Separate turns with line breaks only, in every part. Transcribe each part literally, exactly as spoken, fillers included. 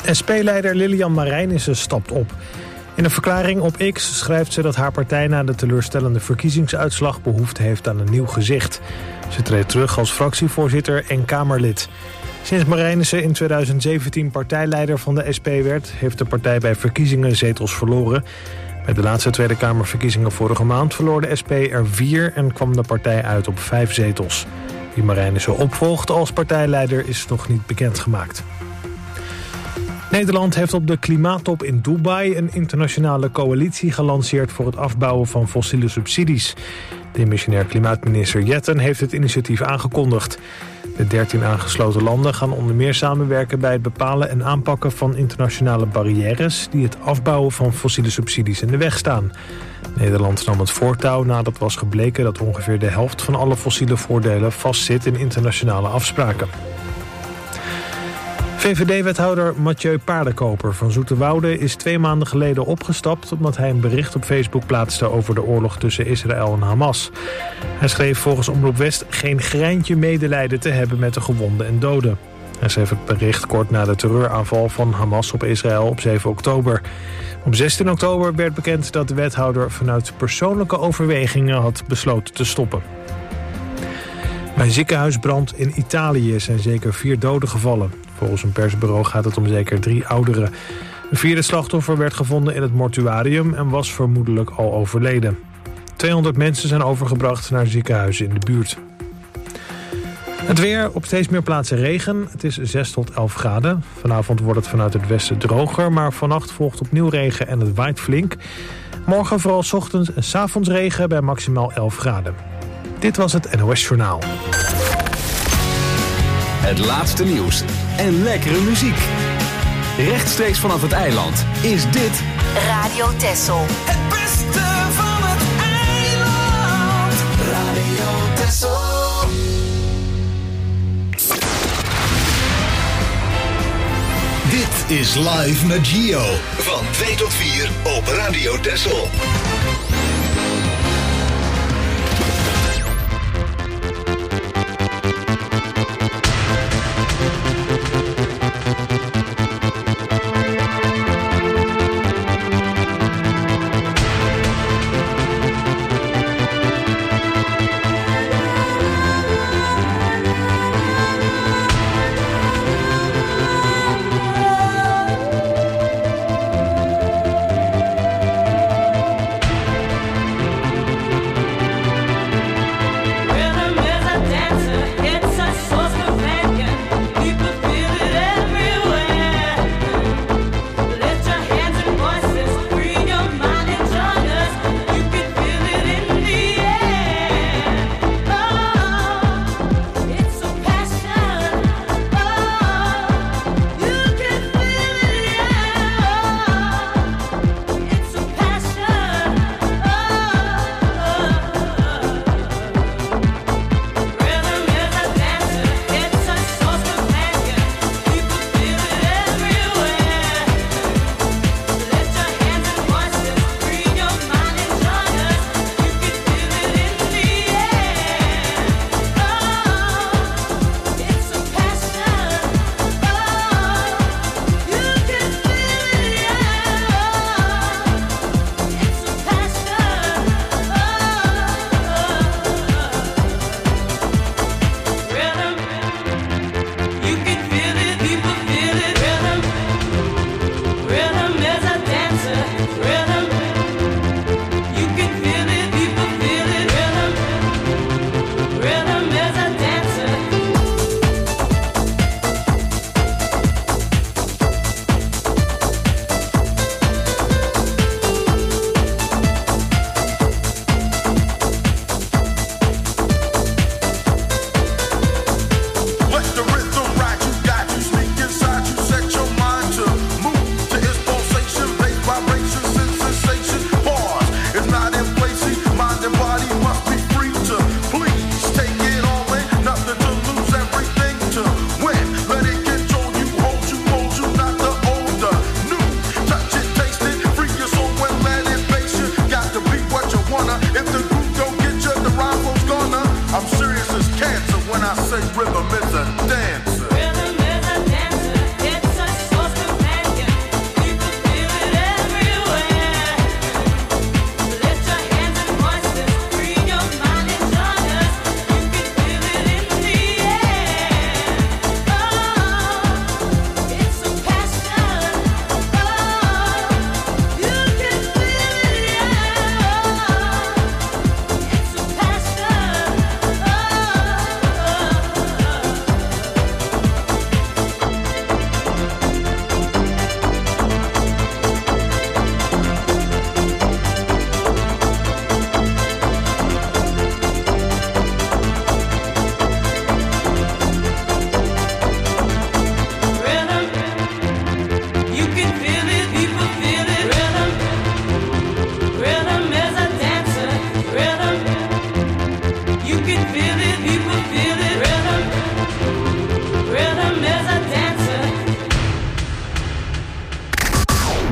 S P-leider Lilian Marijnissen stapt op. In een verklaring op X schrijft ze dat haar partij na de teleurstellende verkiezingsuitslag behoefte heeft aan een nieuw gezicht. Ze treedt terug als fractievoorzitter en Kamerlid. Sinds Marijnissen in tweeduizend zeventien partijleider van de S P werd, heeft de partij bij verkiezingen zetels verloren. Bij de laatste Tweede Kamerverkiezingen vorige maand verloor de S P er vier en kwam de partij uit op vijf zetels. Wie Marijnissen opvolgt als partijleider is nog niet bekendgemaakt. Nederland heeft op de klimaattop in Dubai een internationale coalitie gelanceerd voor het afbouwen van fossiele subsidies. De missionair klimaatminister Jetten heeft het initiatief aangekondigd. De dertien aangesloten landen gaan onder meer samenwerken bij het bepalen en aanpakken van internationale barrières die het afbouwen van fossiele subsidies in de weg staan. Nederland nam het voortouw nadat was gebleken dat ongeveer de helft van alle fossiele voordelen vastzit in internationale afspraken. V V D-wethouder Mathieu Paardenkoper van Zoeterwoude is twee maanden geleden opgestapt omdat hij een bericht op Facebook plaatste over de oorlog tussen Israël en Hamas. Hij schreef volgens Omroep West geen greintje medelijden te hebben met de gewonden en doden. Hij schreef het bericht kort na de terreuraanval van Hamas op Israël op zeven oktober. Op zestien oktober werd bekend dat de wethouder vanuit persoonlijke overwegingen had besloten te stoppen. Bij een ziekenhuisbrand in Italië zijn zeker vier doden gevallen. Volgens een persbureau gaat het om zeker drie ouderen. Een vierde slachtoffer werd gevonden in het mortuarium en was vermoedelijk al overleden. tweehonderd mensen zijn overgebracht naar ziekenhuizen in de buurt. Het weer, op steeds meer plaatsen regen. Het is zes tot elf graden. Vanavond wordt het vanuit het westen droger, maar vannacht volgt opnieuw regen en het waait flink. Morgen vooral 's ochtends en 's avonds regen bij maximaal elf graden. Dit was het N O S Journaal.
Het laatste nieuws en lekkere muziek. Rechtstreeks vanaf het eiland is dit
Radio Texel.
Het beste van het eiland. Radio Texel.
Dit is Live met Gio. Van twee tot vier op Radio Texel.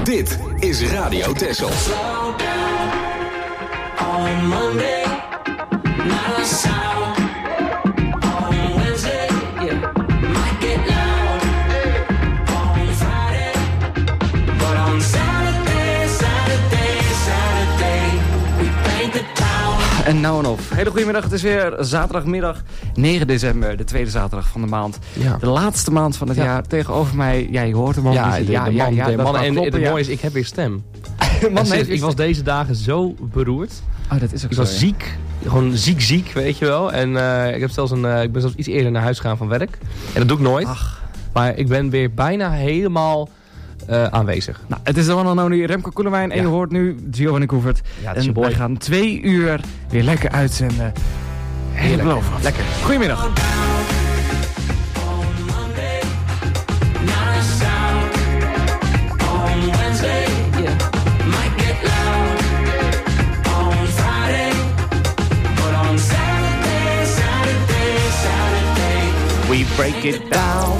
Dit is Radio Texel.
Slow down on Monday, not a sound. On Wednesday, yeah, might get loud. On Friday, but on Saturday, Saturday, Saturday, we paint the town.
En nou en of. Hele goedemiddag, het is weer zaterdagmiddag negen december, de tweede zaterdag van de maand.
Ja.
De laatste maand van het
Ja.
jaar. Tegenover mij, ja, je hoort hem al.
Ja,
Dus
de,
ja,
de
ja,
man,
ja,
de
dat
man
gaat
en
kloppen,
het
ja.
mooie is, ik heb weer stem.
Man
En
heeft
sinds-
weer
ik was deze dagen zo beroerd.
Oh, dat is ook
Ik
zo,
was
ja.
ziek, gewoon ziek ziek, weet je wel. En uh, ik, heb zelfs een, uh, ik ben zelfs iets eerder naar huis gegaan van werk. En dat doe ik nooit.
Ach.
Maar ik ben weer bijna helemaal uh, aanwezig.
Nou, het is de one and only Remco Koelewijn en
Ja.
je hoort nu Giovanni Koevert.
Ja, dat is
en
je boy.
wij gaan twee uur weer lekker uitzenden. Heerlijk. Beloof wat.
Lekker.
Goedemiddag. We break it down.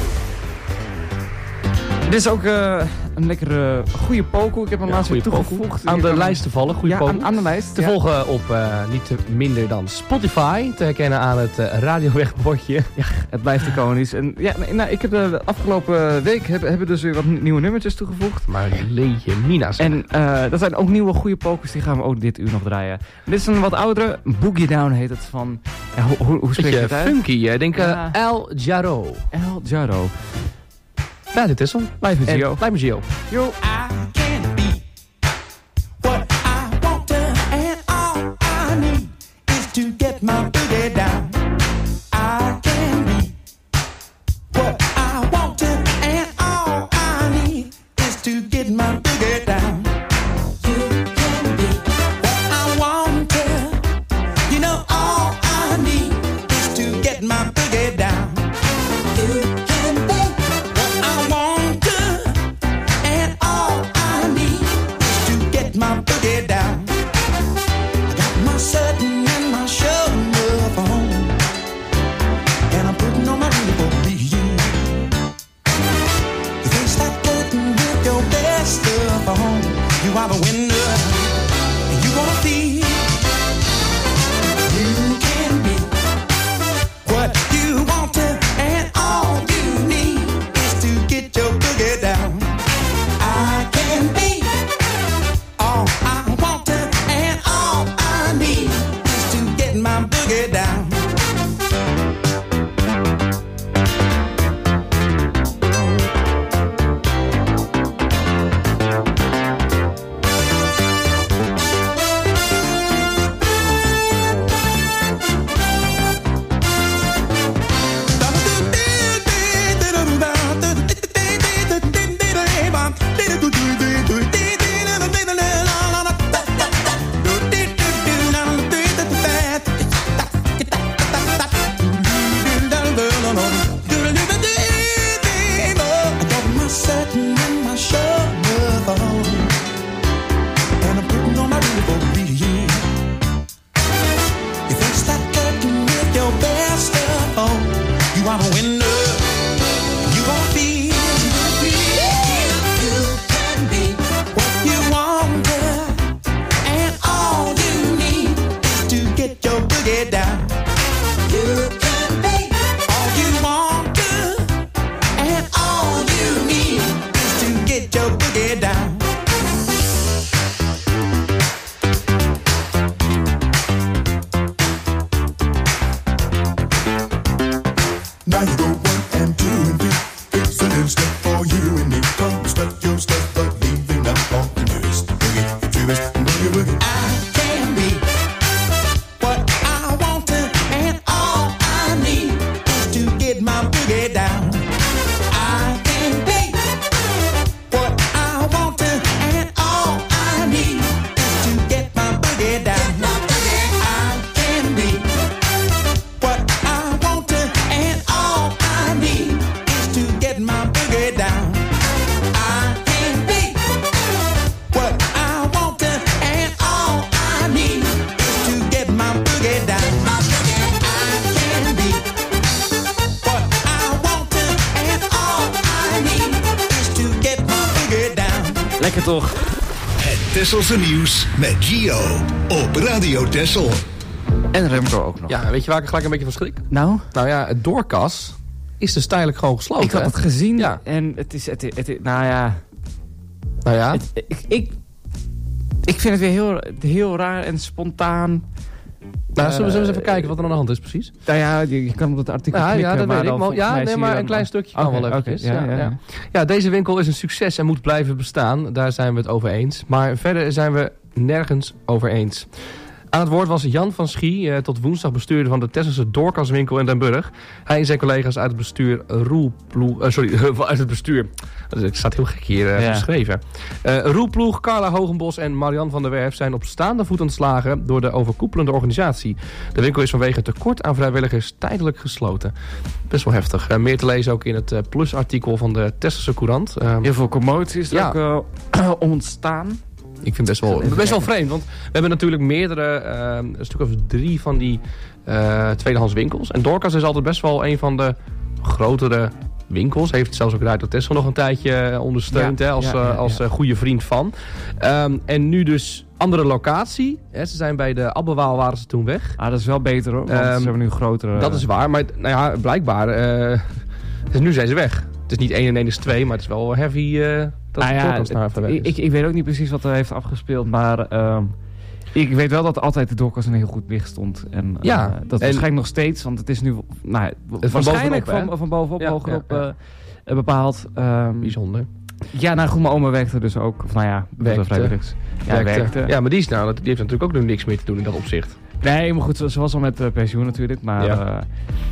Dit is ook uh, een lekkere goede pokoe. Ik heb hem
Ja,
laatst weer
goeie pokoe.
toegevoegd.
Aan
Je
de
kan-
lijst te vallen, goede
Ja,
pokoe.
aan, aan de lijst.
Te
ja.
volgen op uh, niet te minder dan Spotify. Te herkennen aan het uh, radiowegbordje.
Het blijft iconisch. En ja, nee, nou, ik heb de afgelopen week hebben, hebben dus weer wat nieuwe nummertjes toegevoegd.
Maar leedje Mina zeg.
En uh, dat zijn ook nieuwe goede pokers, die gaan we ook dit uur nog draaien. Dit is een wat oudere, Boogie Down heet het van, ja, hoe, hoe, hoe spreek je
Beetje
het uit?
funky. Ik denk uh,
Ja.
El Jarro.
El Jarro.
Ja, dit is hem.
Live met
En
Gio.
Blijf met Gio.
Yo.
I can be what I want to, and all I need is to get my boogie down. I can be what I want to, and all I need is to get my boogie down. You can be what I want to, you know all I need is to get my boogie down. You can be what I want to, and all I need is to get my boogie down. I got my sudden and my show enough on, and I'm putting on my uniform for you. You can't stop flirting with your best stuff on. You are the winner, and you wanna feel. You can be what you want to, and all you need is to get your boogie down. I can be all I want to, and all I need is to get my boogie down.
Lekker toch?
Het Tesselse nieuws met Gio op Radio Tessel.
En Remco ook nog.
Ja, weet je waar ik gelijk een beetje van schrik?
Nou?
Nou ja, het doorkas is dus tijdelijk gewoon gesloten.
Ik had het gezien
ja.
en het is, het, het, het, nou ja...
Nou ja?
Het, ik, ik, ik vind het weer heel, heel raar en spontaan.
Nou, zullen we, zullen we eens even
Uh,
kijken wat er aan de hand is precies?
Nou ja, je, je kan op het artikel
Ja,
klikken,
ja, dat
maar
weet ik.
dan
Maar,
volgens
ja,
mij
nee,
zie je
maar
dan-
een klein stukje kan
Oké,
wel
oké,
eventjes.
ja,
ja,
ja,
ja.
ja.
Ja, deze winkel is een succes en moet blijven bestaan. Daar zijn we het over eens. Maar verder zijn we nergens over eens. Aan het woord was Jan van Schie, eh, tot woensdag bestuurder van de Tesselse doorkaswinkel in Den Burg. Hij en zijn collega's uit het bestuur Roelploeg... Uh, sorry, uit het bestuur... Het staat heel gek hier uh,
Ja.
geschreven. Uh, Roelploeg, Carla Hogenbos en Marian van der Werf zijn op staande voet ontslagen door de overkoepelende organisatie. De winkel is vanwege tekort aan vrijwilligers tijdelijk gesloten. Best wel heftig. Uh, meer te lezen ook in het uh, plusartikel van de Tesselse Courant. Uh,
Heel veel commotie is er
Ja.
ook uh, ontstaan.
Ik vind het best wel,
Even
best wel
kijken.
vreemd, want we hebben natuurlijk meerdere, uh, een stuk of drie van die uh, tweedehands winkels. En Dorcas is altijd best wel een van de grotere winkels. Heeft zelfs ook Radio Tessel nog een tijdje ondersteund,
Ja,
hè, als,
ja, ja,
uh, als
ja.
uh, goede vriend van. Um, en nu dus andere locatie. Hè, ze zijn bij de Abbewaal waren ze toen weg.
Ah, dat is wel beter hoor, want
Ehm,
ze hebben nu een grotere...
Dat is waar, maar nou ja, blijkbaar, uh, dus nu zijn ze weg. Het is niet één en één is twee, maar het is wel heavy uh, dat
Nou ja,
Dorcas naar even weg
ik,
is.
ik, ik weet ook niet precies wat er heeft afgespeeld, maar ehm, ik weet wel dat altijd de Dorcas in een heel goed licht stond. En uh,
Ja,
dat
en-
waarschijnlijk nog steeds, want het is nu nou, waarschijnlijk
bovenop, hè?
van, van bovenop
Ja,
hogerop
ja, ja.
uh, bepaald. Um,
Bijzonder.
ja, nou goed, mijn oma werkte dus ook. Of nou ja,
Werkte.
vrijwilligers. Ja, werkte.
werkte. Ja, maar die, is nou, die heeft natuurlijk ook nog niks meer te doen in dat opzicht.
Nee, maar goed, ze, ze was al met uh, pensioen natuurlijk, maar...
Ja.
Ja,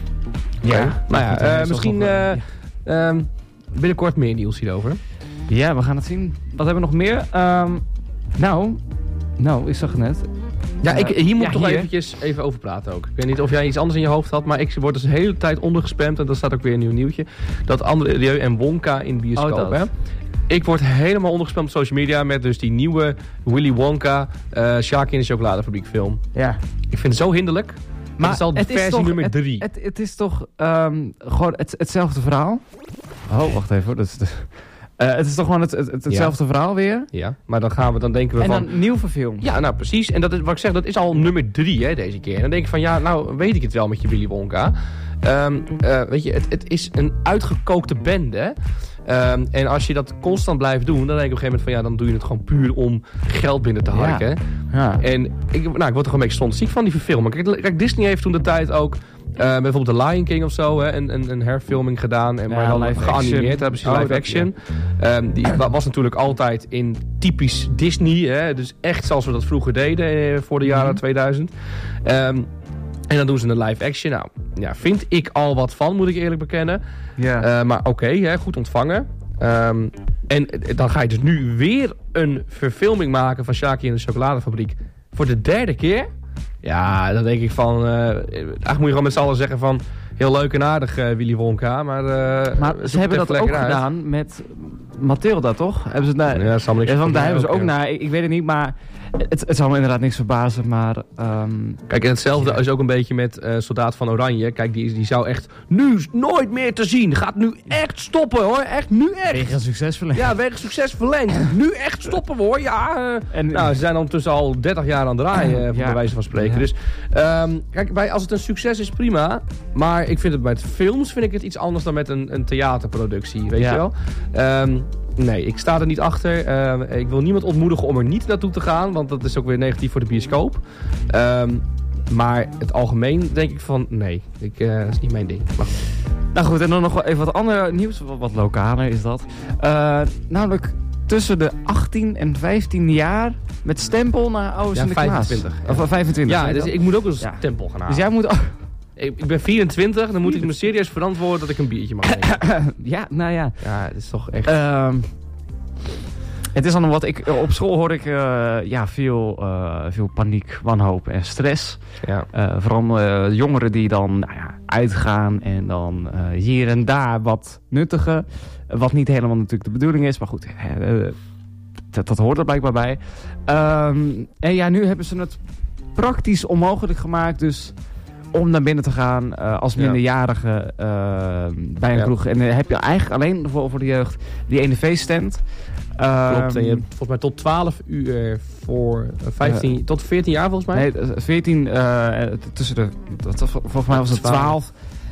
Oké.
ja
Nou ja,
goed,
uh,
hij is
misschien
toch wel-
uh, um, binnenkort meer nieuws hierover.
Ja, we gaan het zien. Wat hebben we nog meer? Um, nou, nou, ik zag het net.
Ja, ik, hier moet
ja,
ik toch
hier.
eventjes even over praten ook. Ik weet niet of jij iets anders in je hoofd had, maar ik word dus de hele tijd ondergespamd. En dat staat ook weer een nieuw nieuwtje. Dat André Rieu en Wonka in bioscoop,
Oh, dat.
hè. Ik word helemaal ondergespamd op social media met dus die nieuwe Willy Wonka, uh, Sjaak in de chocoladefabriek film.
Ja.
Ik vind het zo hinderlijk. Maar het is al de versie
toch,
nummer
het-
drie.
Het, het is toch um, gewoon het, hetzelfde verhaal? Oh, wacht even hoor. Dat is de, uh, het is toch gewoon het, het, het- hetzelfde verhaal weer?
Ja, maar dan gaan we, dan denken we
En
van...
dan nieuw verfilmd.
Ja, nou precies. En dat is, wat ik zeg, dat is al nummer drie hè, deze keer. En dan denk ik van, ja, nou weet ik het wel met je Willy Wonka. Um, uh, weet je, het, het is een uitgekookte bende. hè. Um, en als je dat constant blijft doen, dan denk ik op een gegeven moment van, ja, dan doe je het gewoon puur om geld binnen te harken.
Ja.
En ik, nou, ik word er gewoon een beetje stonziek van die verfilming. Kijk, kijk, Disney heeft toen de tijd ook... Uh, bijvoorbeeld The Lion King of zo, hè, een, een, een herfilming gedaan. En
Ja,
maar dan
live
geanimeerd,
action.
hebben ze
Oh,
live
dat-
action. Um, die wa- was natuurlijk altijd in typisch Disney. Hè, dus echt zoals we dat vroeger deden eh, voor de jaren
Mhm.
tweeduizend. Um, en dan doen ze een live action. Nou, ja, vind ik al wat van, moet ik eerlijk bekennen.
Ja.
Uh, maar oké, hè, goed ontvangen. Um, en eh, dan ga je dus nu weer een verfilming maken van Shaki en de chocoladefabriek. Voor de derde keer. Ja, dan denk ik van... Uh, eigenlijk moet je gewoon met z'n allen zeggen van... Heel leuk en aardig, uh, Willy Wonka, maar... Uh,
maar
zoek
ze hebben
het
dat
even
ook
lekker uit.
gedaan met Mathilda, toch? Hebben ze het daar...
Ja, dat zal me niks
Ja, want daar hebben ze ook
ja.
naar. Ik, ik weet het niet, maar het, het zal me inderdaad niks verbazen, maar... Um,
Kijk, en hetzelfde
Ja.
is ook een beetje met uh, Soldaat van Oranje. Kijk, die, die zou echt nu nooit meer te zien. Gaat nu echt stoppen, hoor. Echt, nu echt.
Tegen succes verlengd.
Ja, wegens succes verlengd. Nu echt stoppen we, hoor. Ja, uh,
En-
nou, ze zijn ondertussen al dertig jaar aan het draaien, uh,
Ja.
bij wijze van spreken.
Ja.
Dus, um, kijk, bij, als het een succes is, prima. Maar ik vind het met films vind ik het iets anders dan met een, een theaterproductie, weet
Ja.
je wel. Um, nee, ik sta er niet achter. Um, ik wil niemand ontmoedigen om er niet naartoe te gaan, want dat is ook weer negatief voor de bioscoop. Um, maar het algemeen denk ik van, nee, ik, uh, dat is niet mijn ding. Maar goed.
Nou goed, en dan nog wel even wat ander nieuws, wat, wat lokaler is dat. Uh, namelijk tussen de achttien en vijftien jaar met stempel naar oude
Ja,
Sinterklaas.
vijfentwintig, ja.
Of uh, vijfentwintig.
Ja,
zeg
dus
dat?
ik moet ook een
Ja.
stempel gaan halen.
Dus jij moet... ook-
Ik, ik ben vierentwintig, dan moet ik me serieus verantwoorden dat ik een biertje mag drinken.
ja, nou ja.
Ja, het is toch echt...
Ehm, het is dan wat ik... Op school hoor ik uh, ja, veel, uh, veel paniek, wanhoop en stress.
ja.
Uh, vooral uh, jongeren die dan nou ja, uitgaan en dan uh, hier en daar wat nuttigen. Wat niet helemaal natuurlijk de bedoeling is, maar goed, uh, dat, dat hoort er blijkbaar bij. Um, en ja, nu hebben ze het praktisch onmogelijk gemaakt, dus om naar binnen te gaan uh, als
Ja.
minderjarige uh, bij een
Ja.
kroeg. En dan heb je eigenlijk alleen voor, voor de jeugd die ene feeststand.
Klopt, en je hebt volgens mij tot twaalf uur voor uh, vijftien, uh, tot veertien jaar volgens mij?
Nee, veertien, uh, tussen de, dat, volgens mij was het twaalf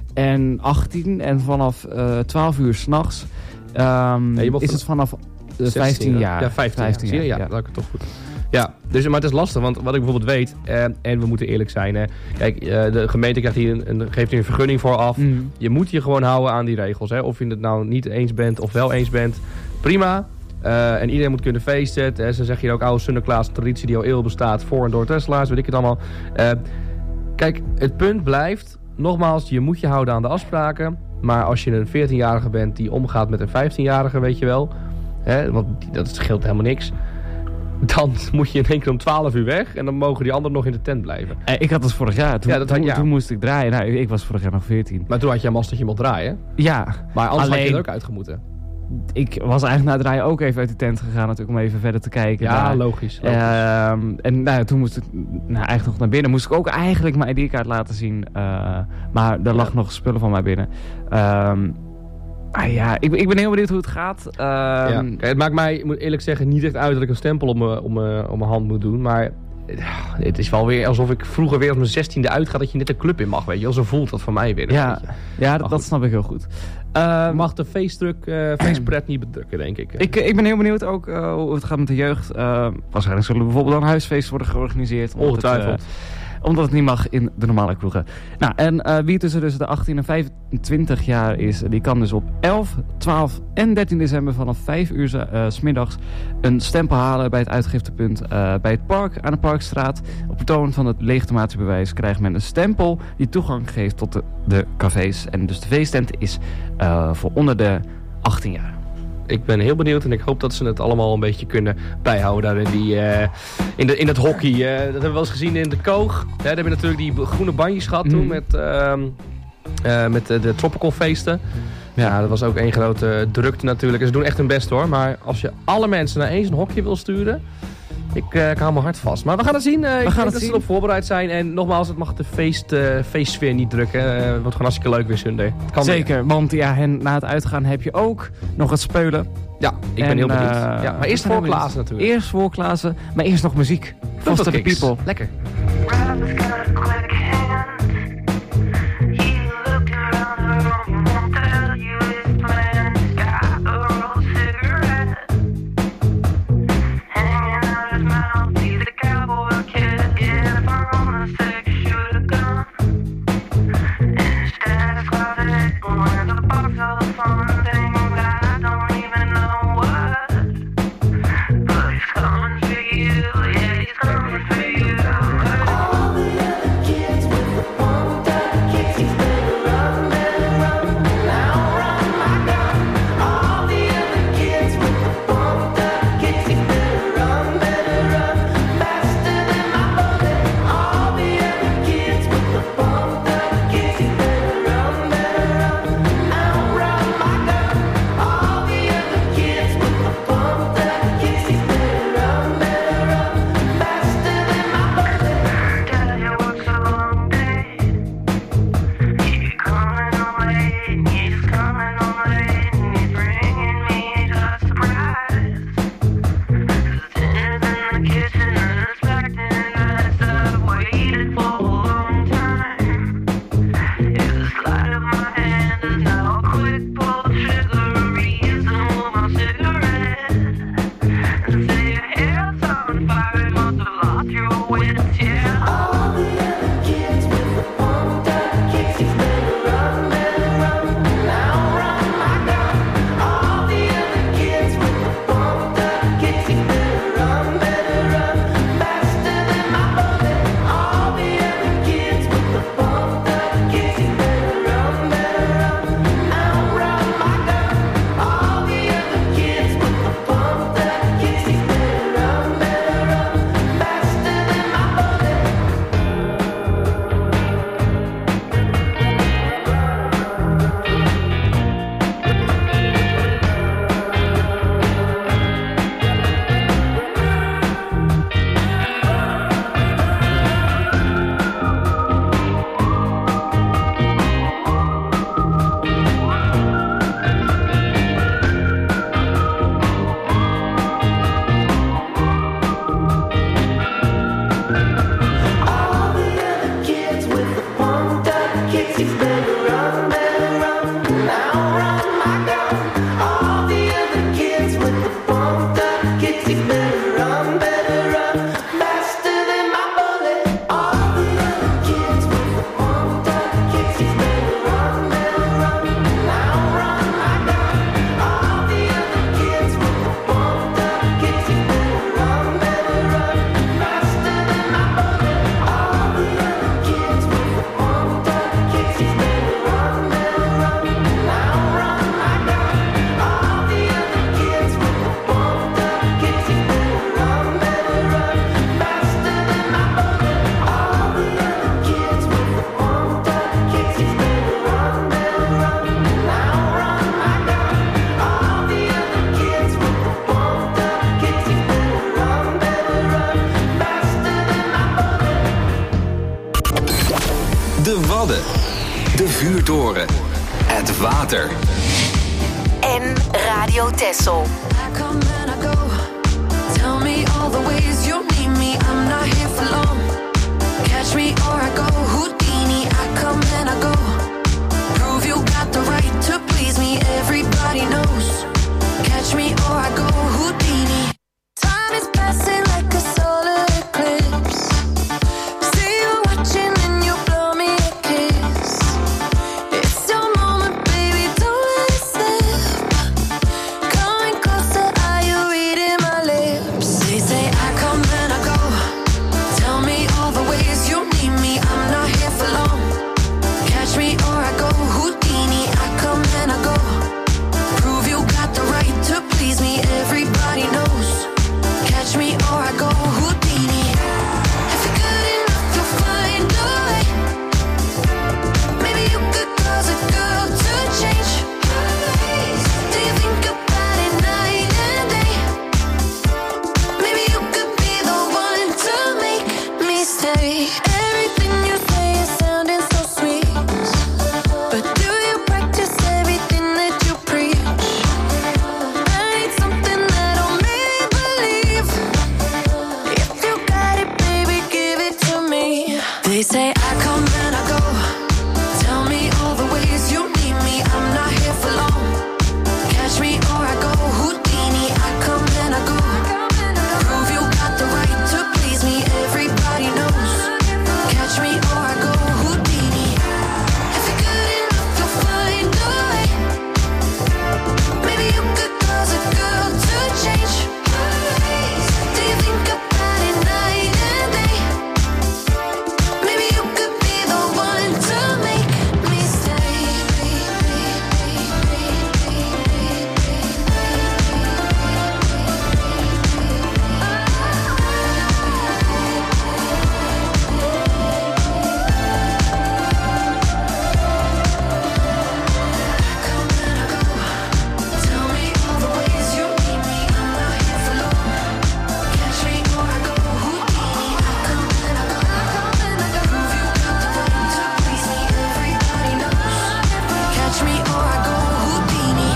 en achttien. En vanaf uh, twaalf uur s'nachts um, nee, is het vanaf uh, vijftien jaar.
Ja, vijftien, vijftien jaar. Ja, ja, dat is toch goed. Ja, dus, maar het is lastig, want wat ik bijvoorbeeld weet, eh, en we moeten eerlijk zijn, hè, kijk, uh, de gemeente krijgt hier een, een, geeft hier een vergunning voor af. Mm. Je moet je gewoon houden aan die regels. Hè. Of je het nou niet eens bent of wel eens bent, prima. Uh, en iedereen moet kunnen feesten. Hè. Ze zeggen hier ook oude Sinterklaas, traditie die al eeuwen bestaat, voor en door Tesla's, weet ik het allemaal. Uh, kijk, het punt blijft, nogmaals, je moet je houden aan de afspraken. Maar als je een veertienjarige bent die omgaat met een vijftienjarige, weet je wel, hè, want dat scheelt helemaal niks. Dan moet je in één keer om twaalf uur weg. En dan mogen die anderen nog in de tent blijven.
Eh, ik had dat vorig jaar. Toen, ja, dat had, ja. toen, toen moest ik draaien. Nou, ik was vorig jaar nog veertien.
Maar toen had je een mast dat je mocht draaien.
Ja.
Maar anders alleen, had je er ook uitgemoeten.
Ik was eigenlijk na het draaien ook even uit de tent gegaan. Natuurlijk om even verder te kijken.
Ja,
daar.
logisch. logisch.
Uh, en nou, toen moest ik nou, eigenlijk nog naar binnen. Moest ik ook eigenlijk mijn I D-kaart laten zien. Uh, maar er lag ja. nog spullen van mij binnen. Um, Ah ja, ik, ik ben heel benieuwd hoe het gaat. Uh,
ja. Kijk, het maakt mij, ik moet eerlijk zeggen, niet echt uit dat ik een stempel op mijn, op mijn, op mijn hand moet doen. Maar het is wel weer alsof ik vroeger weer op mijn zestiende uitga dat je net een club in mag, weet je. Zo voelt dat voor mij weer.
Ja, ja dat, dat snap ik heel goed.
Uh, mag de feestdruk, uh, feestpret niet bedrukken, denk ik.
ik. Ik ben heel benieuwd ook uh, hoe het gaat met de jeugd. Uh, waarschijnlijk zullen er bijvoorbeeld een huisfeest worden georganiseerd.
Ongetwijfeld. Het, uh,
Omdat het niet mag in de normale kroegen. Nou, en uh, wie tussen dus de achttien en vijfentwintig jaar is, die kan dus op elf, twaalf en dertien december vanaf vijf uur uh, 's middags een stempel halen bij het uitgiftepunt uh, bij het park aan de Parkstraat. Op betoon van het legitimatiebewijs krijgt men een stempel die toegang geeft tot de, de cafés. En dus de feesttent is uh, voor onder de achttien jaar.
Ik ben heel benieuwd en ik hoop dat ze het allemaal een beetje kunnen bijhouden daar in, die, uh, in, de, in het hockey. Uh, dat hebben we wel eens gezien in de Koog. Ja, daar hebben we natuurlijk die groene bandjes gehad mm. toen met, uh, uh, met de, de Tropical feesten. Ja. ja, dat was ook één grote drukte natuurlijk. En ze doen echt hun best hoor. Maar als je alle mensen naar eens een hokje wil sturen, ik, uh, ik hou mijn hart vast. Maar we gaan het zien. Uh, we ik gaan denk dat zien. ze erop voorbereid zijn. En nogmaals, het mag de feest, uh, feestsfeer niet drukken. Uh, het wordt gewoon hartstikke leuk weer Sunday. Kan
Zeker, weer. Want ja, en na het uitgaan heb je ook nog het speulen.
Ja, ik en, ben heel benieuwd. Uh, ja, maar eerst voor Klaassen natuurlijk.
Eerst voor Klaassen, maar eerst nog muziek. Foster the People.
Lekker.
Coming for you, yeah, he's coming for you. All the other kids
Wadden. De Vuurtoren. Het water.
En Radio Texel.
I come and I go. Tell me all the ways you need me. I'm not here for long. Catch me or I go Houdini. I come and I go. Prove you got the right to please me. Everybody knows. Catch me or I go Houdini. Time is passing like a solar eclipse. See you watching and you blow me a kiss. It's your moment, baby, don't let it slip. Coming closer, are you reading my lips? They say I come and I go. Tell me all the ways you need me. I'm not here for long. Catch me or I go Houdini. I come and I go. Prove you got the right to please me. Everybody knows. Catch me or I go Houdini. If you're good enough, you'll find a way. Maybe you could cause a girl to change. Do you think about it night and day? Maybe you could be the one to make me stay. Everything you say is sounding so sweet, but do you practice everything that you preach? I need something that'll make me believe. If you got it, baby, give it to me. They say I come and I go. Tell me all the ways you need me. I'm not here for long. Catch me or I go Houdini. I come and I go. Prove you got the right to please me. Everybody knows. Catch me or I go Houdini. If you're good enough, you'll find a way. Maybe you could cause a girl to change. Do you think about it night and day? Maybe you could be the one to make me stay. Come and I go. Tell me all the ways you need me. I'm not here for long. Catch me or I go Houdini. I come and I go. Prove you got the right to please me. Everybody knows. Catch me or I go Houdini.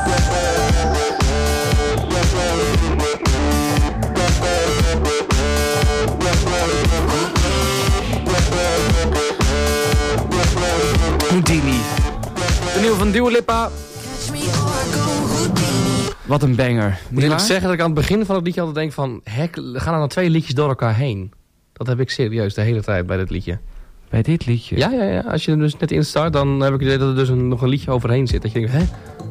Houdini. De nieuwe van Dua Lipa.
Catch me or I go Houdini.
Wat een banger.
Ik moet
Niet
eerlijk
waar?
zeggen dat ik aan het begin van het liedje altijd denk van... Hek, gaan er dan twee liedjes door elkaar heen? Dat heb ik serieus de hele tijd bij dit liedje.
Bij dit liedje?
Ja, ja, ja. Als je er dus net in start, dan heb ik het idee dat er dus een, nog een liedje overheen zit. Dat je denkt, hè?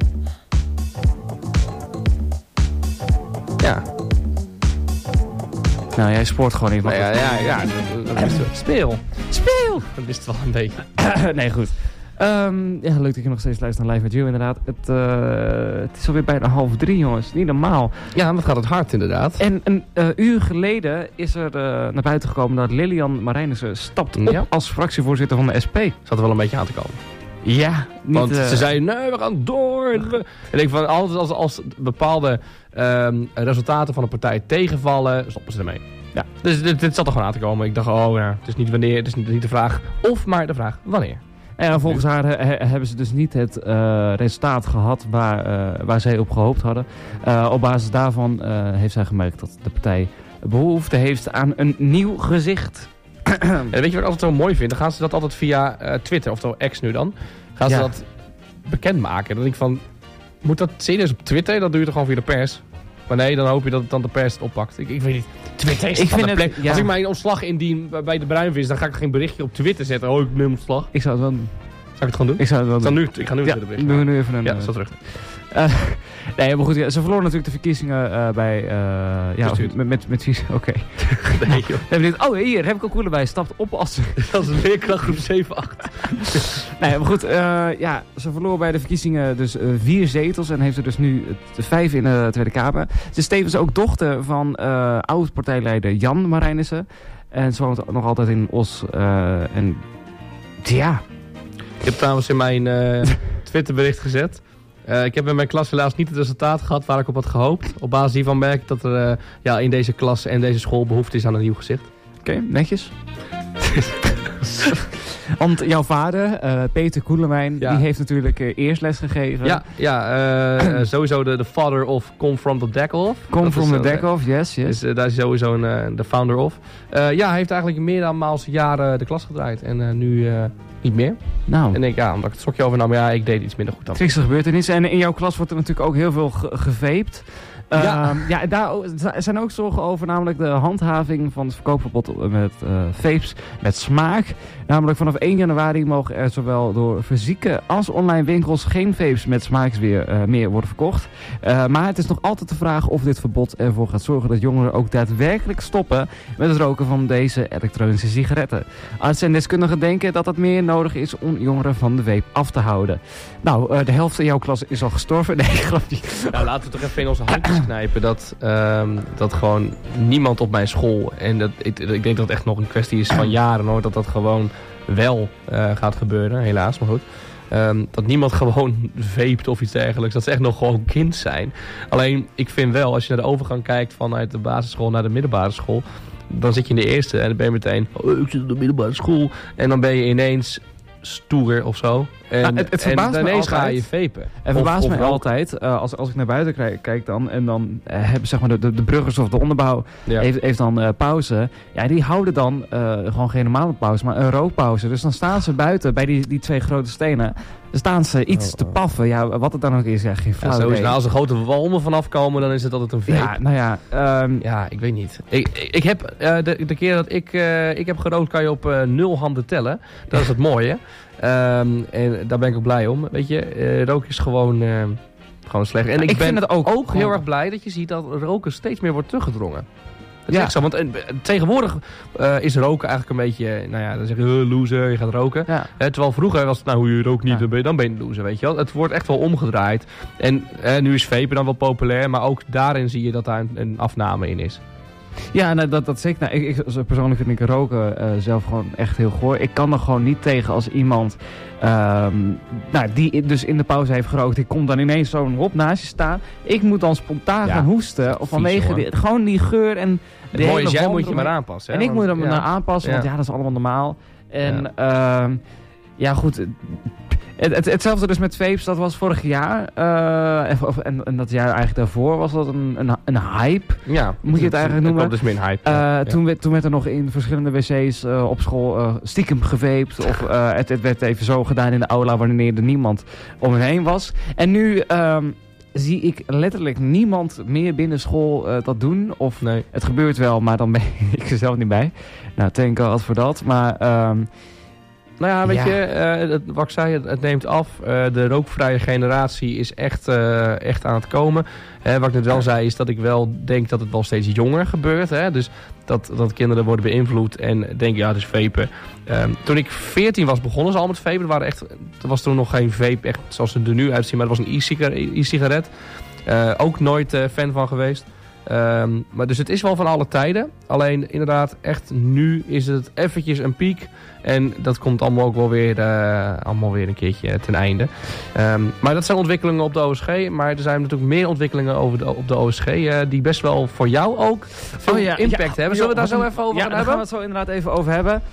Ja.
Nou, jij spoort gewoon niet.
Maar ja, ja, ja. Dat, dat is het. Speel.
Speel!
Dat is het wel een beetje.
Nee, goed. Um, ja, leuk dat je nog steeds luistert naar Live met You, inderdaad. Het, uh, het is alweer bijna half drie, jongens. Niet normaal.
Ja, wat gaat het hard, inderdaad.
En een uh, uur geleden is er uh, naar buiten gekomen dat Lilian Marijnissen stapt op
Ja.
als fractievoorzitter van de S P.
Zat er wel een beetje aan te komen.
Ja, niet...
Want
uh,
ze zei, nee, we gaan door. En ik denk van, altijd als, als bepaalde um, resultaten van een partij tegenvallen, stoppen ze ermee. Ja. Dus dit, dit zat er gewoon aan te komen. Ik dacht, oh ja, het is niet wanneer, het is niet, niet de vraag of, maar de vraag wanneer.
En volgens haar he, hebben ze dus niet het uh, resultaat gehad waar, uh, waar zij op gehoopt hadden. Uh, op basis daarvan uh, heeft zij gemerkt dat de partij behoefte heeft aan een nieuw gezicht.
En weet je wat ik altijd zo mooi vind? Dan gaan ze dat altijd via uh, Twitter, oftewel X nu dan. Gaan ze
Ja.
dat bekendmaken. Dan denk ik van, moet dat serieus op Twitter? Dat doe je toch gewoon via de pers? Maar nee, dan hoop je dat dan de pers het oppakt. Ik, ik weet niet. Twitter is
Ik
toch
vind
de plek.
het- ja.
Als ik mijn ontslag indien bij de Bruinvis, dan ga ik geen berichtje op Twitter zetten. Oh, ik neem ontslag.
Ik zou het wel doen.
Zal ik het gewoon doen?
Ik zou het wel
Ik, zal
doen.
nu, ik ga nu een
Ja,
Twitter bericht
doen we
maken.
nu even een...
Ja,
uh,
zo terug.
Uh, nee, maar goed, ja, ze verloren natuurlijk de verkiezingen uh, bij... Uh, ja,
Gestuurd.
met, met, met vies. Oké. Okay.
Nee, joh.
Dan denk ik, oh, hier heb ik ook cool bij. Stapt op als...
Dat is een leerkracht groep zeven acht.
Nee, maar goed, uh, ja, ze verloor bij de verkiezingen dus uh, vier zetels en heeft er dus nu uh, vijf in de Tweede Kamer. Ze is tevens ook dochter van uh, oud-partijleider Jan Marijnissen. En ze woont nog altijd in Os. Uh, en ja...
Ik heb trouwens in mijn uh, Twitterbericht gezet. Uh, ik heb in mijn klas helaas niet het resultaat gehad waar ik op had gehoopt. Op basis hiervan merk ik dat er uh, ja, in deze klas en deze school behoefte is aan een nieuw gezicht.
Oké, okay, netjes. Want jouw vader, uh, Peter Koelemijn,
Ja.
die heeft natuurlijk uh, eerst les gegeven.
Ja, ja uh, uh, sowieso de, de father of Come From The Deck Off.
Come
Dat
From
is,
The
uh,
Deck Off, yes, yes.
Dus uh, daar is sowieso een, uh, de founder of. Uh, ja, hij heeft eigenlijk meer dan maals jaren de klas gedraaid. En uh, nu uh, niet meer.
Nou,
En ik, ja, omdat ik het stokje overnam, ja, ik deed iets minder goed dan.
trieste gebeurtenissen. En in jouw klas wordt er natuurlijk ook heel veel ge gevaped. Uh,
Ja.
ja, daar o- er zijn ook zorgen over, namelijk de handhaving van het verkoopverbod met uh, vapes met smaak. Namelijk vanaf één januari mogen er zowel door fysieke als online winkels geen vapes met smaak weer, uh, meer worden verkocht. Uh, maar het is nog altijd de vraag of dit verbod ervoor gaat zorgen dat jongeren ook daadwerkelijk stoppen met het roken van deze elektronische sigaretten. Artsen en deskundigen denken dat het meer nodig is om jongeren van de vape af te houden. Nou, uh, de helft van jouw klas is al gestorven. Nee, grapje.
Nou, laten we toch even in onze handjes knijpen dat, um, dat gewoon niemand op mijn school, en dat, ik, ik denk dat het echt nog een kwestie is van jaren hoor, dat dat gewoon wel uh, gaat gebeuren, helaas, maar goed. Um, dat niemand gewoon vapet of iets dergelijks. Dat ze echt nog gewoon kind zijn. Alleen, ik vind wel, als je naar de overgang kijkt vanuit de basisschool naar de middelbare school, dan zit je in de eerste en dan ben je meteen, oh, ik zit in de middelbare school. En dan ben je ineens stoer of zo. En,
Nou, het- het verbaast
en
me
ineens ga
altijd.
je vapen.
Het verbaast
Of-
mij
of roken.
altijd, uh, als, als ik naar buiten kijk, kijk dan, en dan uh, hebben zeg maar de, de, de bruggers of de onderbouw
Ja.
heeft, heeft dan uh, pauze. Ja, die houden dan uh, gewoon geen normale pauze, maar een rookpauze. Dus dan staan ze buiten bij die, die twee grote stenen. Dan staan ze iets
Oh,
te
oh.
paffen. Ja, wat het dan ook is, ja, geen
Ja,
flauw
sowieso.
idee.
Nou, als er grote walmen vanaf komen, dan is het altijd een vape.
Ja, nou ja, um,
Ja, ik weet niet. Ik, ik, ik heb, uh, de, de keer dat ik, uh, ik heb gerookt, kan je op uh, nul handen tellen. Dat is het mooie. Um, en daar ben ik ook blij om. Weet je, uh, roken is gewoon, uh, gewoon slecht. En ik,
ik
ben
vind het ook
ook
gewoon-
heel erg blij dat je ziet dat roken steeds meer wordt teruggedrongen. Dat is
Ja.
echt zo, want uh, tegenwoordig uh, is roken eigenlijk een beetje, nou ja, dan zeg je, uh, loser, je gaat roken.
ja.
Hè, terwijl vroeger was het, nou, je rookt niet,
Ja.
dan, ben je, dan ben je een loser, weet je wel. Het wordt echt wel omgedraaid. En uh, nu is vapen dan wel populair, maar ook daarin zie je dat daar een, een afname in is.
Ja, nou, dat, dat zeker. Nou, ik, ik, persoonlijk vind ik roken uh, zelf gewoon echt heel goor. Ik kan er gewoon niet tegen als iemand um, nou, die dus in de pauze heeft gerookt. Die komt dan ineens zo'n hop naast je staan. Ik moet dan spontaan
Ja,
gaan hoesten. Of
vies,
vanwege
hoor.
die, gewoon die geur en
Het
de
mooie
hele
is, jij
wand
moet je maar
eromheen.
aanpassen.
En
hè,
ik moet
want-
er
ja.
naar aanpassen, want
Ja.
ja, dat is allemaal normaal. En ja, uh, ja goed. Het, het, hetzelfde dus met vapes, dat was vorig jaar. Uh, en, of- en, en dat jaar eigenlijk daarvoor was dat een, een, een hype.
Ja,
Moet je het eigenlijk noemen?
Dat komt dus meer hype.
Uh,
ja.
toen, werd, toen werd er nog in verschillende wc's uh, op school uh, stiekem gevaped. Of uh, het, het werd even zo gedaan in de aula wanneer er niemand om hen heen was. En nu um, zie ik letterlijk niemand meer binnen school uh, dat doen. Of
Nee.
het gebeurt wel, maar dan ben ik er zelf niet bij. Nou, thank God voor dat. Maar um,
Nou ja, weet
Ja.
je, uh, het, wat ik zei, het, het neemt af. Uh, de rookvrije generatie is echt, uh, echt aan het komen. Uh, wat ik net wel zei, is dat ik wel denk dat het wel steeds jonger gebeurt. Hè? Dus dat, dat kinderen worden beïnvloed en denken, ja, dus vapen. Um, toen ik veertien was, begonnen ze al met vapen. Er, waren echt, er was toen nog geen vape echt zoals ze er nu uitzien, maar het was een e-sigaret. e-sigaret. Uh, ook nooit uh, fan van geweest. Um, maar dus het is wel van alle tijden. Alleen inderdaad, echt nu is het eventjes een piek. En dat komt allemaal ook wel weer, uh, allemaal weer een keertje ten einde. Um, maar dat zijn ontwikkelingen op de O S G. Maar er zijn natuurlijk meer ontwikkelingen over de, op de O S G... Uh, die best wel voor jou ook veel
Oh ja,
impact
ja,
hebben. Zullen we daar
joh,
zo even over
ja,
gaan
daar
hebben?
gaan we het zo inderdaad even over hebben.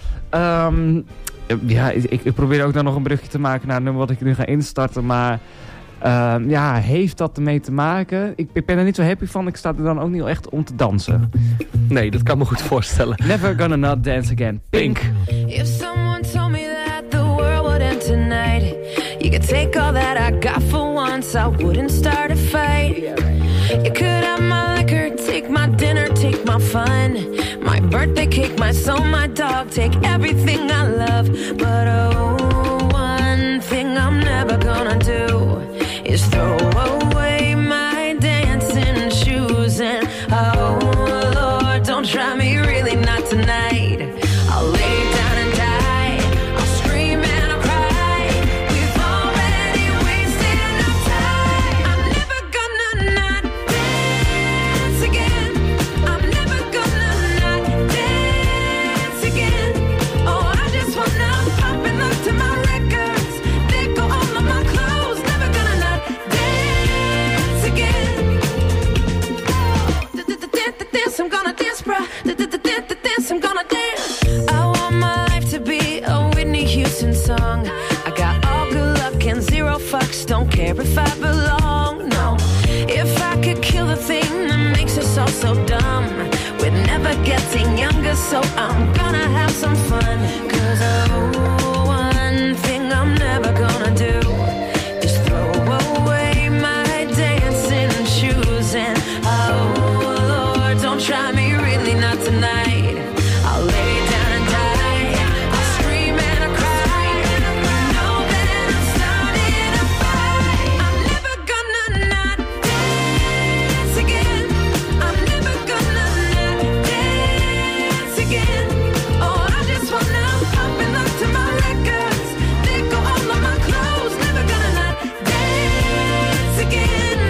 Um, ja, ik, ik probeer ook dan nog een brugje te maken naar het nummer wat ik nu ga instarten. Maar um, ja, heeft dat ermee te maken? Ik, ik ben er niet zo happy van. Ik sta er dan ook niet echt om te dansen.
Nee, dat kan me goed voorstellen.
Never Gonna Not Dance Again. Pink.
If someone told me that the world would end tonight, you could take all that I got for once, I wouldn't start a fight. You could have my liquor, take my dinner, take my fun, my birthday cake, my soul, my dog, take everything I love. But oh, one thing I'm never gonna do is throw away my dancing shoes. And oh Lord, don't try me, really not tonight. I'll lay down and die, I'll scream and I'll cry. We've already wasted enough time. I'm never gonna not dance again. I'm never gonna not dance again. Oh, I just wanna pop and look to my records. They go all of my clothes. Never gonna not dance so dumb. We're never getting younger, so I'm gonna have some fun. Cause oh, one thing I'm never gonna do is throw away my dancing shoes. And oh Lord, don't try me, really not tonight. I'll lay down and die, I'll scream and I'll cry. Know that I'm starting a fight. I'm never gonna not dance again. I'm never gonna not dance again. Oh, I just wanna pop and look to my records. They go all of my clothes. Never gonna not dance again.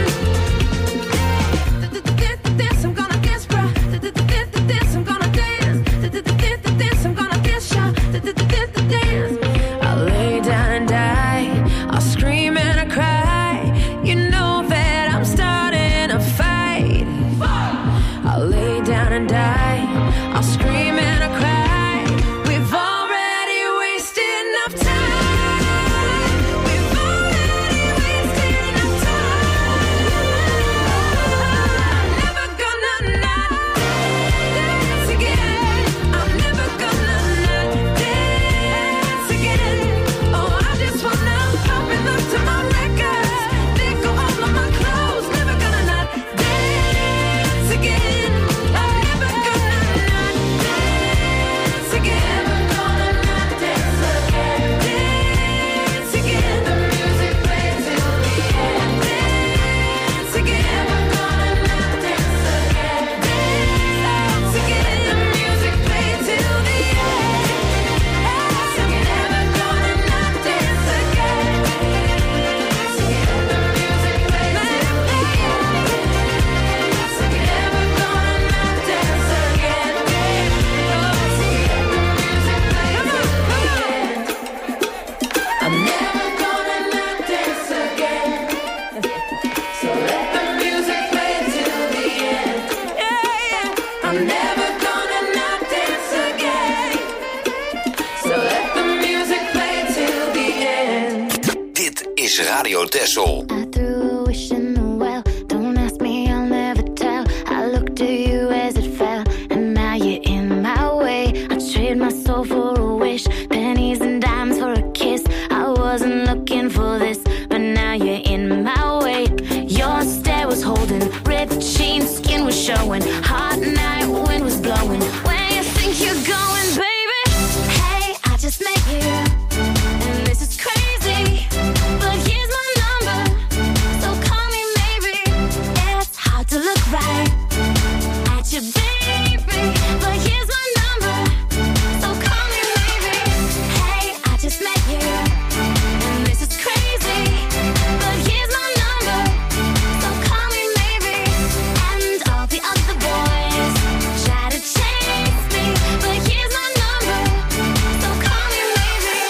Dance, I'm gonna dance, bro. Dance, I'm gonna dance. Dance, I'm gonna dance, y'all. Dance. I'll lay down and die. I'll scream and I cry. You know that I'm starting a fight. I'll lay down and die. I'll scream and I cry. We've already wasted enough time. We've already wasted enough time. I'm never gonna not dance again. I'm never gonna not dance again. Oh, I just wanna pop and look to my records. They go all of my clothes. Never gonna not dance again. I'm never gonna not dance again. Never gonna not dance again. Dance again. The music plays till the end. Dance again. Never gonna not dance again. Dance again. The music plays till the end. I'm never gonna not dance again. Dance again. The music plays till the end. Never gonna not dance again. Dance again. The music plays till the end. I'm never gonna not dance again. So let the music play till the end. Yeah, yeah. I'm never gonna not dance again. So let the music play till the end.
Dit is Radio Texel.
I threw a wish in the well. Don't ask me, I'll never tell. I looked at you as it fell, and now you're in my way. I trade my soul for a wish, pennies and dimes for a kiss. I wasn't looking for this, but now you're in my way. Your stare was holding, ripped jeans, skin was showing. Hot night, wind was blowing. Where you think you're going, baby? Hey, I just met you, and this is crazy. But here's my number, so call me maybe. It's hard to look right at you, baby. But here's my number, so call me maybe. Hey, I just met you, and this is crazy. But here's my number, so call me maybe. And all the other boys try to chase me, but here's my number, so call me maybe.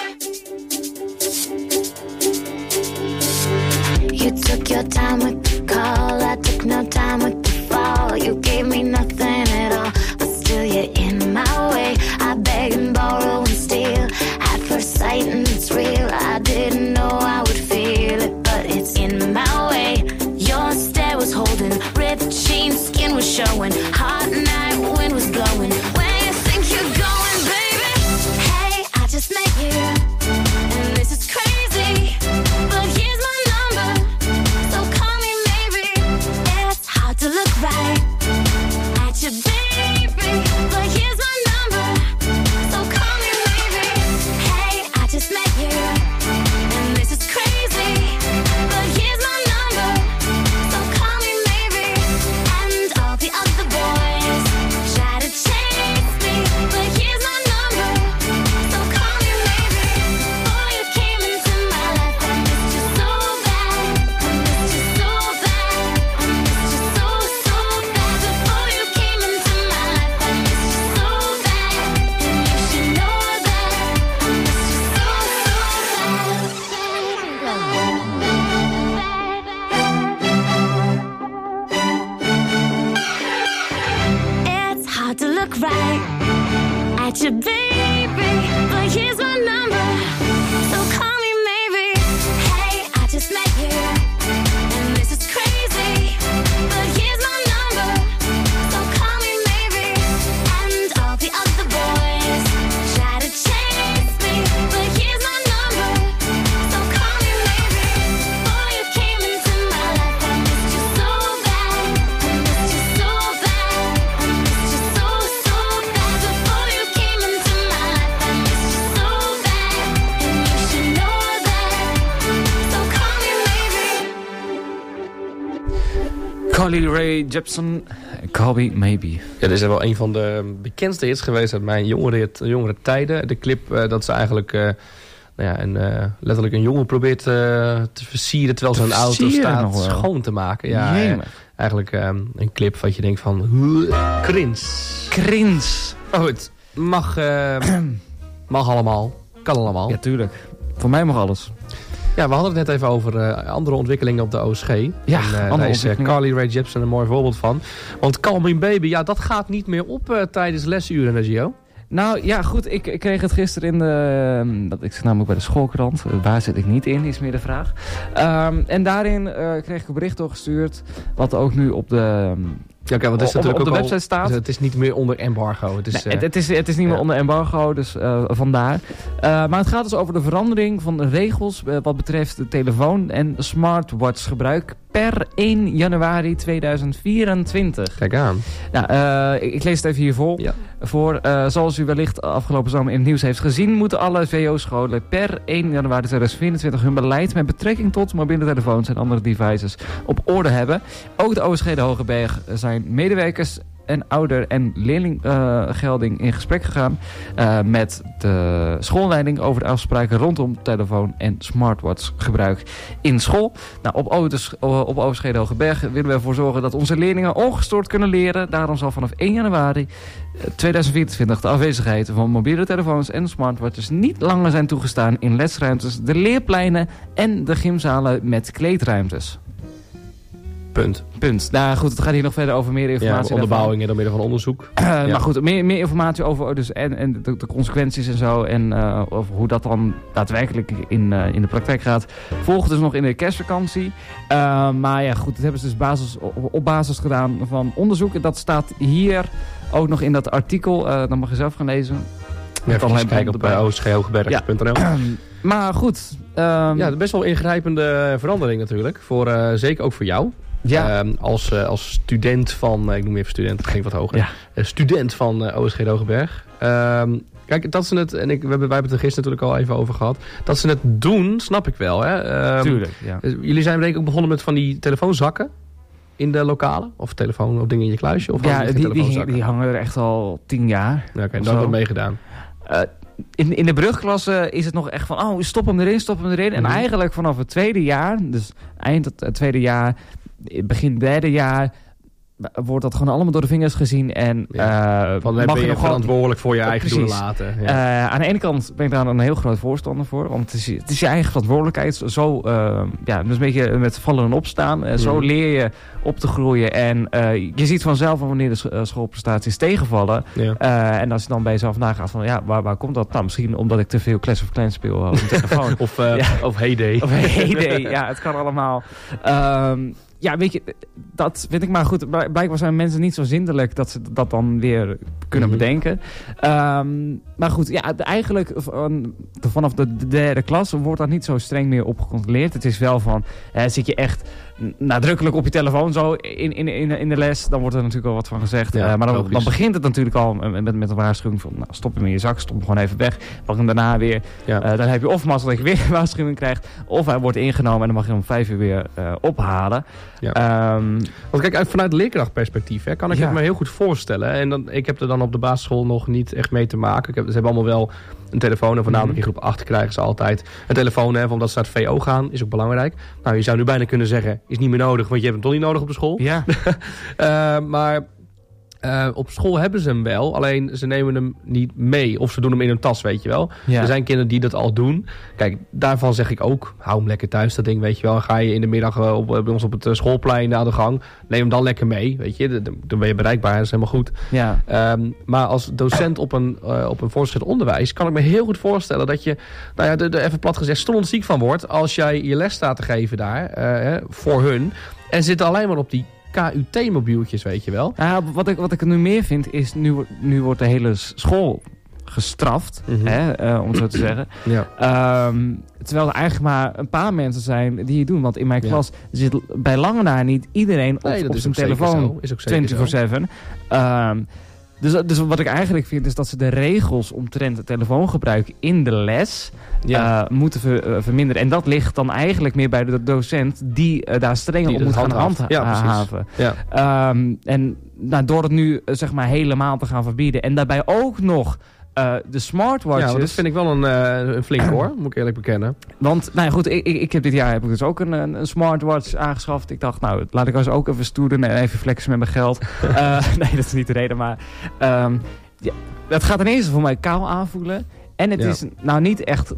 You took your time with the call, I took no time with the fall. You gave me nothing at all, but still you're in my way. I beg and borrow and steal at first sight, and it's real. I didn't know I would feel it, but it's in my way. Your stare was holding, ripped jeans, skin was showing. Hot night, wind was blowing. Where you think you're going, baby? Hey, I just met you, and this is crazy. But here's my number, so call me maybe. It's hard to look right at you, baby. But here's my number, so call me maybe. Hey, I just met you, and this is crazy. But here's my number, so call me maybe. And all the other boys try to chase me, but here's my number, so call me maybe. Before you came into my life, I missed you so bad. I missed you so bad. I missed you so, so bad. Before you came into my life, I missed you so bad. And you should know that I missed you so, so bad. It's hard to look right at you, baby. But here's my number, so call me maybe. Hey, I just met you, and this is crazy. But here's my number, so
Carly Rae Jepsen, Call Me Maybe.
Ja, dit is wel een van de bekendste hits geweest uit mijn jongere, jongere tijden. De clip uh, dat ze eigenlijk uh, nou ja, een, uh, letterlijk een jongen probeert uh, te versieren terwijl zijn auto staat schoon te maken. Ja, uh, eigenlijk um, een clip wat je denkt van krins.
Krins.
Maar goed, mag, uh, mag allemaal. Kan allemaal.
Ja, tuurlijk. Voor mij mag alles.
Ja, we hadden het net even over uh, andere ontwikkelingen op de O S G.
Ja,
en, uh, daar is uh, Carly Rae Jepsen een mooi voorbeeld van. Want Call Me Baby, ja, dat gaat niet meer op uh, tijdens lesuren, hè, Gio?
Nou ja, goed, ik, ik kreeg het gisteren in de... Uh, dat, ik zit namelijk bij de schoolkrant. Uh, waar zit ik niet in, is meer de vraag. Um, en daarin uh, kreeg ik een bericht doorgestuurd. Wat ook nu op de... Um,
Ja, okay, want het is
op,
natuurlijk
op de
ook
website
al,
staat.
Het is niet meer onder embargo. Het is,
nee,
uh,
het, het, is, het is niet meer
ja.
onder embargo, dus uh, vandaar. Uh, maar het gaat dus over de verandering van de regels uh, wat betreft de telefoon- en smartwatch gebruik per één januari tweeduizend vierentwintig.
Kijk aan.
Nou, uh, ik, ik lees het even hier vol. Ja. Voor, uh, zoals u wellicht afgelopen zomer in het nieuws heeft gezien, moeten alle V O-scholen per één januari tweeduizend vierentwintig hun beleid met betrekking tot mobiele telefoons en andere devices op orde hebben. Ook de O S G de Hogeberg zijn medewerkers en ouder- en leerlinggelding uh, in gesprek gegaan uh, met de schoolleiding over de afspraken rondom telefoon- en smartwatch-gebruik in school. Nou, op, o, dus, op O S G de Hogeberg willen we ervoor zorgen dat onze leerlingen ongestoord kunnen leren. Daarom zal vanaf één januari tweeduizend vierentwintig de afwezigheid van mobiele telefoons en smartwatches niet langer zijn toegestaan in lesruimtes, de leerpleinen en de gymzalen met kleedruimtes.
Punt.
Punt. Nou goed, het gaat hier nog verder over meer informatie.
Ja, onderbouwingen door middel van onderzoek.
Uh,
ja.
Maar goed, meer, meer informatie over dus en, en de, de consequenties en zo. En uh, over hoe dat dan daadwerkelijk in, uh, in de praktijk gaat. Volgt dus nog in de kerstvakantie. Uh, maar ja goed, dat hebben ze dus basis, op, op basis gedaan van onderzoek. Dat staat hier ook nog in dat artikel. Uh, dan mag je zelf gaan lezen.
Ja, even kijken op uh, o s g hogeberg punt n l.
Ja. Maar goed. Um,
ja, best wel ingrijpende verandering natuurlijk. Voor, uh, zeker ook voor jou. Ja. Um, als, uh, als student van, uh, ik noem even student, het ging wat hoger. Ja. Uh, student van uh, O S G de Hogeberg. Um, kijk, dat ze het, en ik, we hebben, wij hebben het er gisteren natuurlijk al even over gehad. Dat ze het doen, snap ik wel. Hè? Um,
Tuurlijk, ja.
Jullie zijn denk ik ook begonnen met van die telefoonzakken in de lokalen? Of telefoon of dingen in je kluisje? Of
ja, die, die, die hangen er echt al tien jaar.
Ja, Oké, okay, daar hebben we meegedaan.
Uh, In, in de brugklasse is het nog echt van, oh, stop hem erin, stop hem erin. En mm-hmm. eigenlijk vanaf het tweede jaar, dus eind het, het tweede jaar, begin derde jaar, wordt dat gewoon allemaal door de vingers gezien. En
ja. uh, van, mag ben je, je verantwoordelijk voor je
uh,
eigen doelen laten. Ja.
Uh, aan de ene kant ben ik daar een heel groot voorstander voor. Want het is, het is je eigen verantwoordelijkheid. Zo, uh, ja, dus een beetje met vallen en opstaan. Uh, mm. Zo leer je op te groeien. En uh, je ziet vanzelf wanneer de schoolprestaties tegenvallen. Ja. Uh, en als je dan bij jezelf nagaat van, ja, waar, waar komt dat? Nou, misschien omdat ik te veel Clash of Clans speel op mijn telefoon.
of, uh, ja. of Heyday.
Of Heyday, ja, het kan allemaal. Um, Ja, weet je, dat vind ik maar goed. Blijkbaar zijn mensen niet zo zindelijk dat ze dat dan weer kunnen mm-hmm. bedenken. Um, maar goed, ja, eigenlijk van, vanaf de derde klas wordt dat niet zo streng meer op gecontroleerd. Het is wel van, hè, zit je echt nadrukkelijk op je telefoon zo in, in, in, in de les, dan wordt er natuurlijk al wat van gezegd. Ja, uh, maar dan, dan begint het natuurlijk al met, met een waarschuwing van, nou, stop hem in je zak, stop hem gewoon even weg. Pak hem daarna weer. Ja. Uh, dan heb je of mazzel dat je weer een waarschuwing krijgt, of hij wordt ingenomen en dan mag je hem om vijf uur weer uh, ophalen.
Ja. Um, Want kijk, uit, vanuit leerkrachtperspectief hè, kan ik ja. het me heel goed voorstellen. En dan, ik heb er dan op de basisschool nog niet echt mee te maken. Ik heb, ze hebben allemaal wel een telefoon. En voornamelijk mm-hmm. in groep acht krijgen ze altijd een telefoon. Hè, omdat ze naar het V O gaan, is ook belangrijk. Nou, je zou nu bijna kunnen zeggen, is niet meer nodig. Want je hebt hem toch niet nodig op de school.
Ja.
uh, maar... Uh, op school hebben ze hem wel, alleen ze nemen hem niet mee. Of ze doen hem in hun tas, weet je wel. Ja. Er zijn kinderen die dat al doen. Kijk, daarvan zeg ik ook, hou hem lekker thuis, dat ding, weet je wel. Ga je in de middag op, bij ons op het schoolplein aan de gang, neem hem dan lekker mee, weet je. Dan ben je bereikbaar, dat is helemaal goed.
Ja.
Um, maar als docent op een, uh, op een voortgezet onderwijs kan ik me heel goed voorstellen dat je, nou ja, de, de, even plat gezegd, stonziek van wordt als jij je les staat te geven daar, uh, voor hun. En zit alleen maar op die K U T-mobieltjes, weet je wel.
Ja, wat ik, wat ik nu meer vind is, nu, nu wordt de hele school gestraft, mm-hmm. hè, uh, om het zo te zeggen. Ja. Um, terwijl er eigenlijk maar een paar mensen zijn die het doen. Want in mijn klas ja. zit bij lange na niet iedereen op, nee, op zijn telefoon vierentwintig zeven. Um, Dus, dus wat ik eigenlijk vind is dat ze de regels omtrent het telefoongebruik in de les
Ja.
uh, moeten ver, uh, verminderen. En dat ligt dan eigenlijk meer bij de docent die uh, daar strenger
Die
op moet
dat
gaan
handhaaft.
handhaven.
Ja, ja.
Um, en nou, door het nu uh, zeg maar helemaal te gaan verbieden en daarbij ook nog uh, de smartwatches.
Ja, want dat vind ik wel een, uh, een flink hoor, moet ik eerlijk bekennen.
Want, nou ja, goed, ik, ik, ik heb dit jaar heb ik dus ook een, een, een smartwatch aangeschaft. Ik dacht, nou, laat ik eens ook even stoer doen en even flexen met mijn geld. uh, nee, dat is niet de reden, maar um, ja, het gaat ineens voor mij kaal aanvoelen. En het
Ja.
is nou niet echt...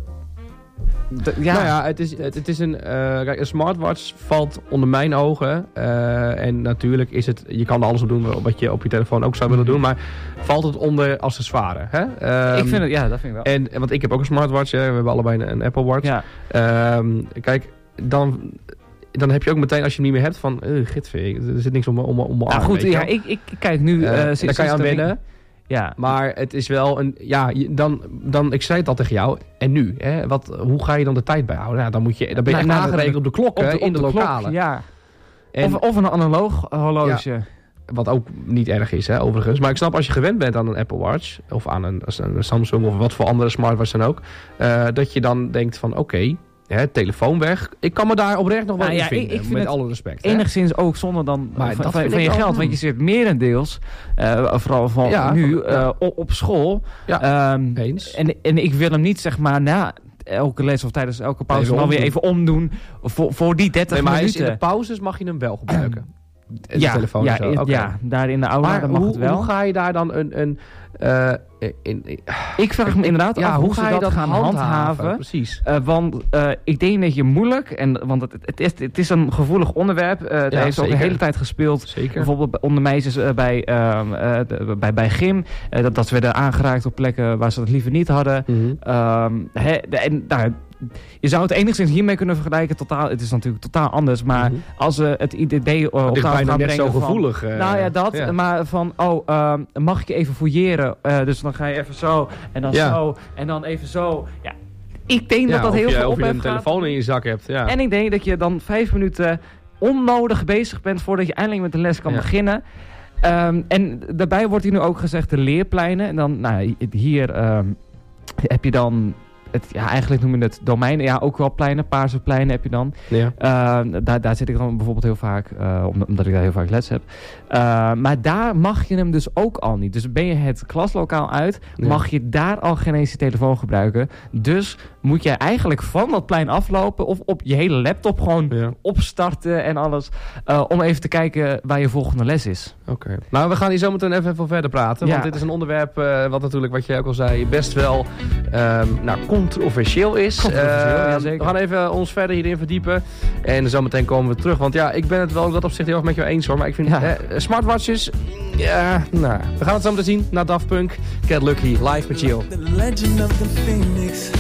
D- ja.
Nou ja, het is, het, het is een, uh, kijk, een smartwatch valt onder mijn ogen. Uh, en natuurlijk is het, je kan er alles op doen wat je op je telefoon ook zou willen doen. Maar valt het onder accessoire. Hè? Um,
ik vind het, ja, dat vind ik wel.
En, want ik heb ook een smartwatch. Hè? We hebben allebei een, een Apple Watch.
Ja.
Um, kijk, dan... Dan heb je ook meteen, als je hem niet meer hebt, van... Uh, gitver, er zit niks om, om, om mijn
Nou
arm,
goed,
weet je
ja,
wel.
ik, ik kijk nu... Uh,
Uh,
sinds-
daar kan je aan
sinds de
wennen.
Ja.
Maar het is wel een... Ja, je- dan, dan, ik zei het al tegen jou. En nu? Hè? Wat, hoe ga je dan de tijd bijhouden? Nou, dan, moet je, dan ben je
Nou,
echt
nou,
aangerekend op de klokken
op de, op
in de,
klok,
lokale.
ja.
En,
Of, of een analoog horloge.
wat ook niet erg is, hè, overigens. Maar ik snap als je gewend bent aan een Apple Watch... of aan een, een Samsung of wat voor andere smartwatch dan ook... Uh, dat je dan denkt van oké... Okay, Hè, telefoon weg. Ik kan me daar oprecht nog wel
Nou
in
ja,
vinden.
ik, ik vind
met
het
alle respect. Hè?
enigszins ook zonder dan
Maar
van,
dat
van,
vind
van
ik
je
wel-
geld. Want je zit merendeels, uh, vooral van
Ja,
nu, uh,
ja.
op, op school.
Ja,
Um,
eens.
en, en ik wil hem niet zeg maar na elke les of tijdens elke pauze
Even
dan weer
omdoen.
even omdoen voor, voor die dertig
Nee, maar hij is
minuten.
in de pauzes mag je hem wel gebruiken. De
ja,
telefoon
ja,
en zo.
in-
Oké.
ja, daar in de aula
Maar
dan mag
hoe,
het wel.
hoe ga je daar dan een... een uh, in, in,
ik vraag me inderdaad
ja,
af
hoe
hoe
ga
ze
je
dat
dat
gaan
handhaven?
handhaven.
Precies.
Uh, want uh, ik denk dat je moeilijk, en, want het, het, is, het is een gevoelig onderwerp. Uh, daar
Ja,
heeft ook de
zeker.
hele tijd gespeeld.
Zeker.
Bijvoorbeeld bij- onder meisjes uh, bij, um, uh, de- bij, bij gym. Uh, dat, dat ze werden aangeraakt op plekken waar ze dat liever niet hadden.
Mhm.
Um, hè, de- en, nou, je zou het enigszins hiermee kunnen vergelijken. Totaal, het is natuurlijk totaal anders. Maar
Mhm.
als we het I D B uh, op
Dit is
tafel
bijna
gaan
net
brengen
zo
van-
gevoelig. uh,
nou ja, dat.
ja.
Maar van, oh, um, mag ik je even fouilleren? Uh, dus dan ga je even zo. En dan
Ja.
zo. En dan even zo. Ja. Ik denk
Ja,
dat dat
of
heel
je,
veel
of je
ophef
een
gaat.
telefoon in je zak hebt. Ja.
En ik denk dat je dan vijf minuten onnodig bezig bent voordat je eindelijk met de les kan
Ja.
beginnen. Um, en daarbij wordt hier nu ook gezegd de leerpleinen. En dan, nou, hier um, heb je dan... Het, ja, eigenlijk noem je het domeinen. Ja, ook wel pleinen. Paarse pleinen heb je dan.
Ja.
Uh, daar, daar zit ik dan bijvoorbeeld heel vaak, uh, omdat, omdat ik daar heel vaak les heb. Uh, maar daar mag je hem dus ook al niet. Dus ben je het klaslokaal uit,
Ja.
mag je daar al geen eens je telefoon gebruiken. Dus moet je eigenlijk van dat plein aflopen of op je hele laptop gewoon
Ja.
opstarten en alles. Uh, om even te kijken waar je volgende les is.
Oké. Okay. Nou, we gaan hier zo meteen even, even verder praten.
Ja.
Want dit is een onderwerp uh, wat natuurlijk, wat jij ook al zei, best wel um, nou, controversieel is.
Controversieel,
Uh,
ja, zeker.
We gaan even ons verder hierin verdiepen. En zo meteen komen we terug. Want ja, ik ben het wel dat op zich heel erg met jou eens hoor. Maar ik vind
Ja.
uh, smartwatches... Ja, nou, we gaan het zo meteen zien naar Daft Punk. Get Lucky, live met Jill.
The legend of the phoenix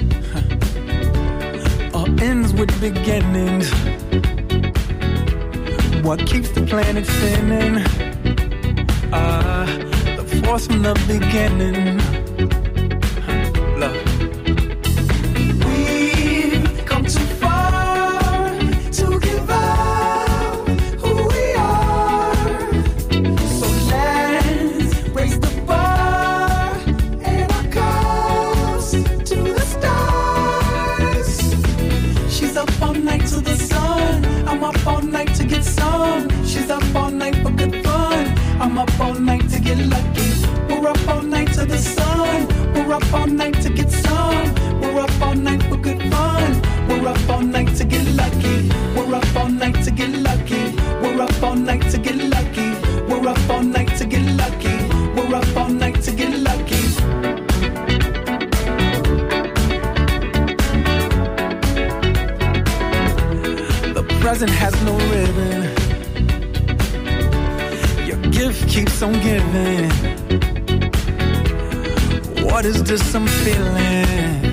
huh. all ends with beginnings. What keeps the planet spinning? Ah, the force from the beginning. Huh. Love. We've come too far to give up who we are. So let's raise the bar and our cups to the stars. She's up all night to the sun. I'm up all night to get some. She's up all night for good fun. I'm up all night to get lucky. We're up all night to the sun. We're up all night to get some. We're up all night for good fun. We're up all night to get lucky. We're up all night to get lucky. We're up all night to get lucky. We're up all night to get lucky. We're up all night to get lucky. The present has no ribbon. Your gift keeps on giving. What is this I'm feeling?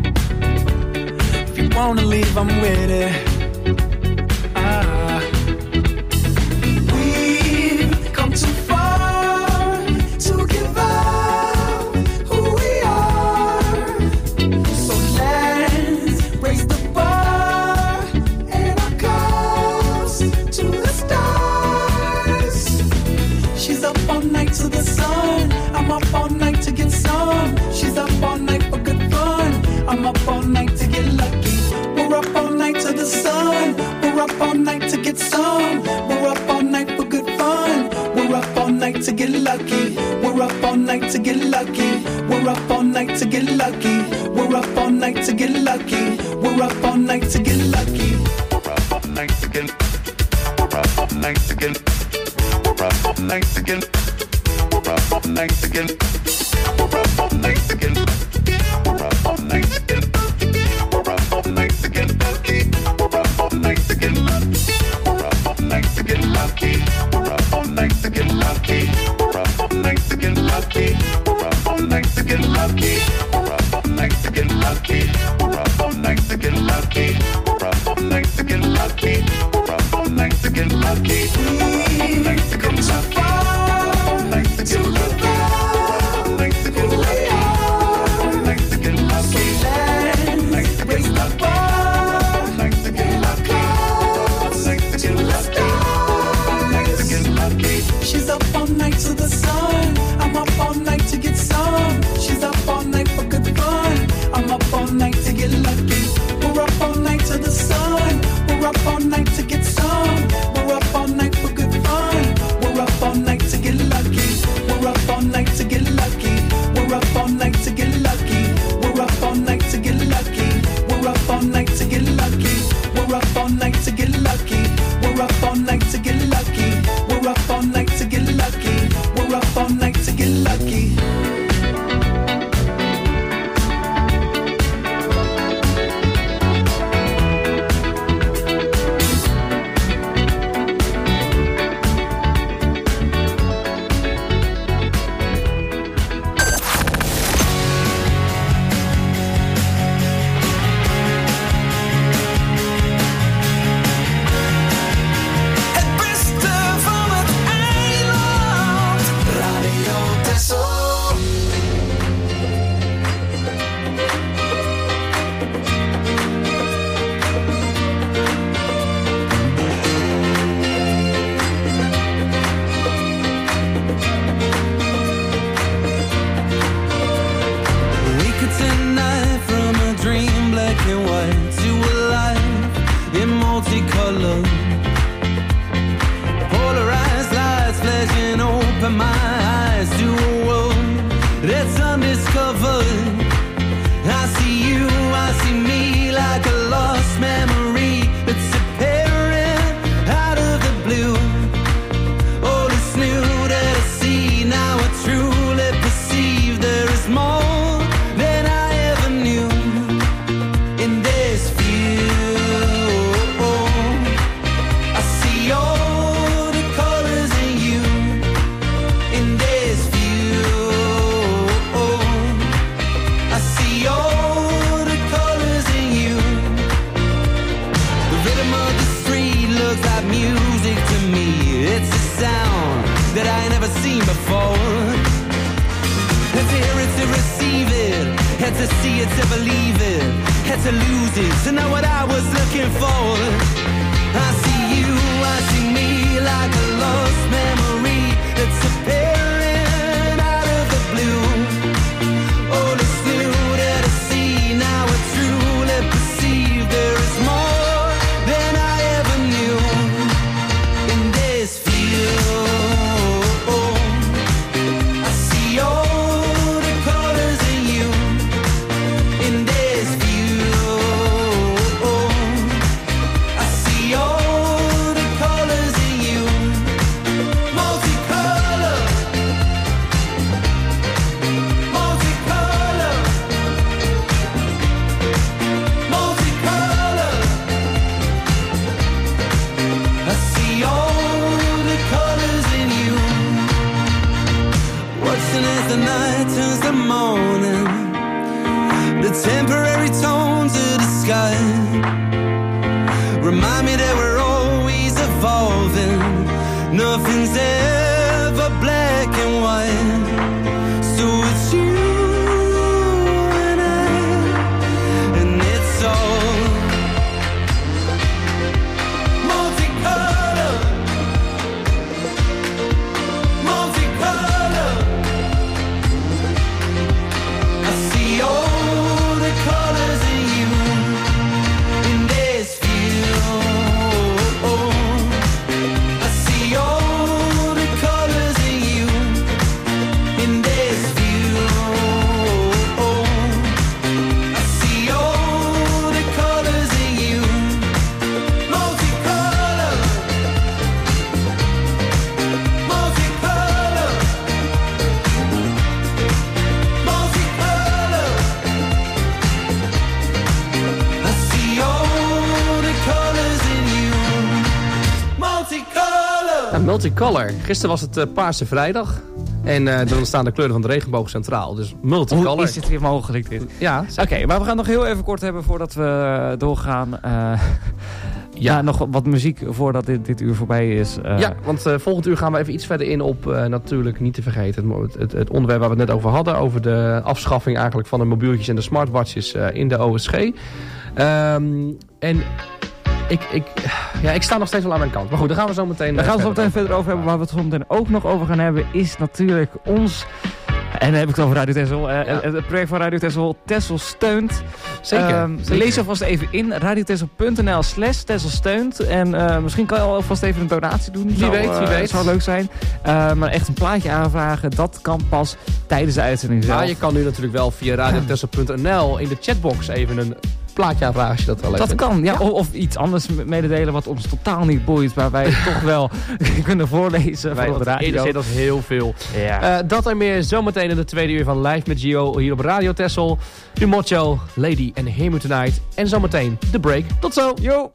If you wanna leave, I'm with it. Ah. We've come too far to give up who we are. So let's raise the bar and our cups to the stars. She's up all night to the sun. up all night to get lucky. We're up all night to the sun. We're up all night to get some. We're up all night for good fun. We're up all night to get lucky. We're up all night to get lucky. We're up all night to get lucky. We're up all night to get lucky. We're up all night to get lucky.
We're up all night to get. We're up all night to get. We're up all night to get. We're up all night to get. We're up all night to get. We're up all night to get. We're up all night to get lucky. We're up all night to get lucky. We're up all night to get lucky. We're up all night to get lucky. We're up all night to get lucky. We're up all night to get lucky. We're up all night to get lucky. We're up all night to get lucky. We're up all night to get lucky. We're up all night to get lucky. We come so far to get lucky.
She's up all night to the sun. I'm up all night to get some. She's up all night for good fun. I'm up all night to get lucky. We're up all night to the sun. We're up all night to get some. We're up all night for good fun. We're up all night to get lucky. We're up all night to get lucky. We're up all night to get lucky. We're up all night to get lucky. We're up all night to get lucky. We're up all night to get lucky. We're up all night to get lucky. We're up all night to get lucky. We're up all night to get lucky.
Nothing's ever black and white, so it's you and I, and it's all multicolor, multicolor. I see all the colors in
Multicolor. Gisteren was het uh, Paarse Vrijdag. En uh, dan staan de kleuren van de regenboog centraal. Dus multicolor.
Hoe is dit weer mogelijk dit?
Ja.
Oké, okay, maar we gaan nog heel even kort hebben voordat we doorgaan. Uh, ja. ja, nog wat muziek voordat dit, dit uur voorbij is. Uh,
ja, want uh, volgend uur gaan we even iets verder in op, uh, natuurlijk niet te vergeten, het, het, het onderwerp waar we het net over hadden. Over de afschaffing eigenlijk van de mobieltjes en de smartwatches uh, in de O S G. Um, en... Ik, ik, ja, ik sta nog steeds wel aan mijn kant. Maar goed, daar gaan we zo meteen...
Daar gaan we zo meteen verder over hebben. Waar we het zo meteen ook nog over gaan hebben... is natuurlijk ons... En dan heb ik het over Radio Texel. Uh, ja. Het project van Radio Texel, Texel Steunt.
Zeker,
um,
zeker.
Lees alvast even in. radiotexel.nl slash Texel Steunt. En uh, misschien kan je alvast even een donatie doen.
Wie
zou,
weet, wie
uh,
weet.
zou leuk zijn. Uh, maar echt een plaatje aanvragen, dat kan pas tijdens de uitzending zelf.
Ja, je kan nu natuurlijk wel via radiotexel punt n l in de chatbox even een plaatje aanvragen als je dat wel leuk
Dat
vindt.
kan, ja. ja. Of, of iets anders mededelen wat ons totaal niet boeit. Maar wij toch wel kunnen voorlezen
wij
voor op de radio.
Dat is heel veel.
Ja.
Uh, dat en meer zometeen in de tweede uur van Live met Gio hier op Radio Texel. Nu Mocho, Lady en Hear Me Tonight. En zometeen The Break. Tot zo.
Yo.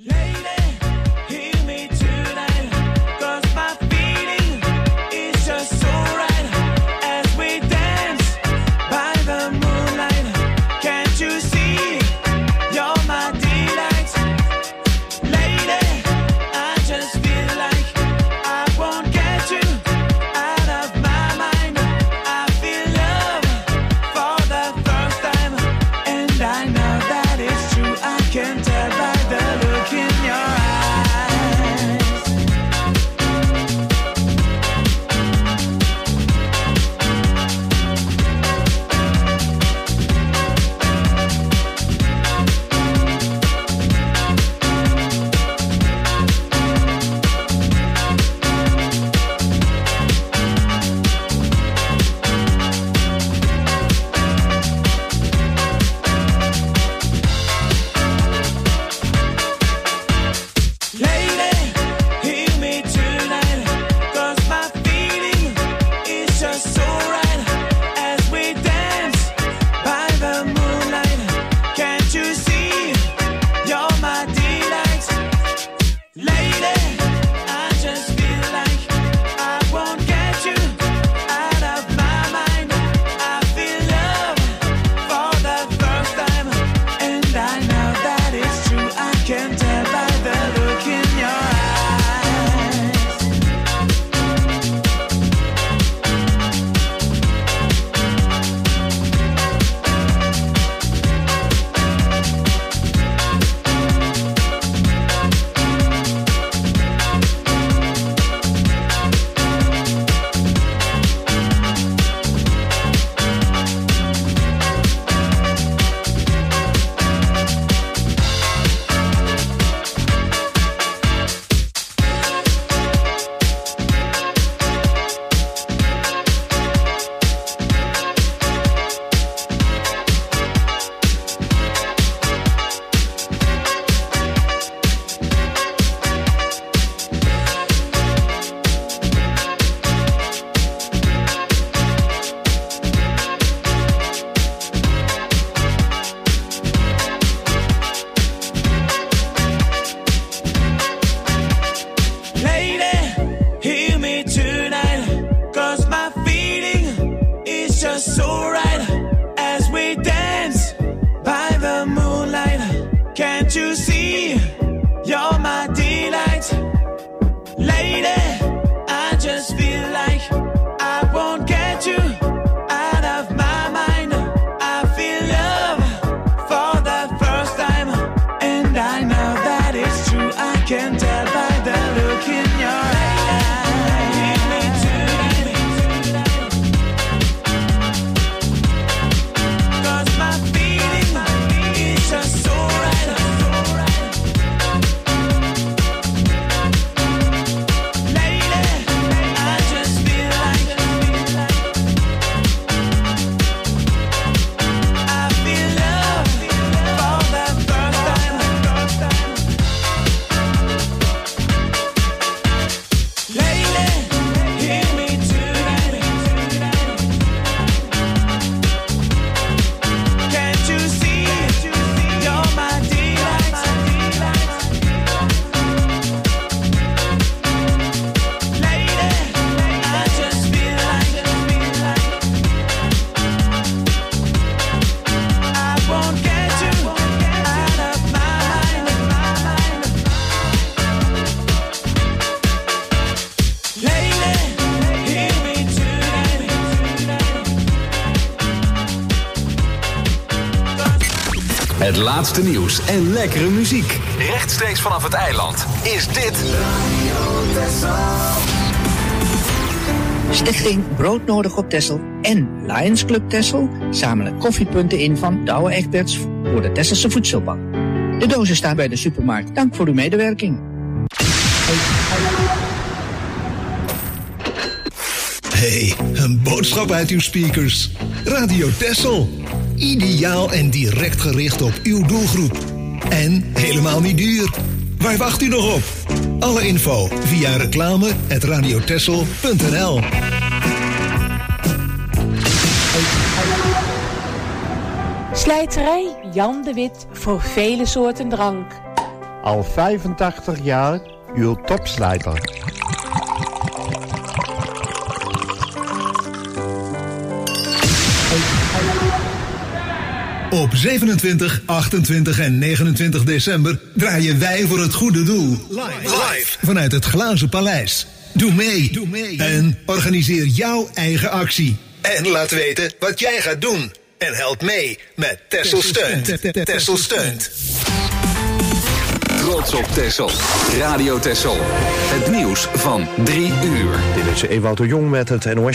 Can tell by the look in your
Het laatste nieuws en lekkere muziek. Rechtstreeks vanaf het eiland is dit...
Stichting Broodnodig op Texel en Lions Club Texel zamelen koffiepunten in van Douwe Egberts voor de Tesselse voedselbank. De dozen staan bij de supermarkt. Dank voor uw medewerking.
Hey, een boodschap uit uw speakers. Radio Texel. Ideaal en direct gericht op uw doelgroep. En helemaal niet duur. Waar wacht u nog op? Alle info via reclame at radiotexel punt n l.
Slijterij Jan de Wit voor vele soorten drank.
Al vijfentachtig jaar uw topslijter.
Op zevenentwintig, achtentwintig en negenentwintig december draaien wij voor het goede doel. Live, live vanuit het Glazen Paleis. Doe mee. Doe mee en organiseer jouw eigen actie. En laat weten wat jij gaat doen. En help mee met Texel Steunt. Texel Steunt.
Trots op Texel. Radio Texel. Het nieuws van drie uur.
Dit is Ewout de Jong met het N O S.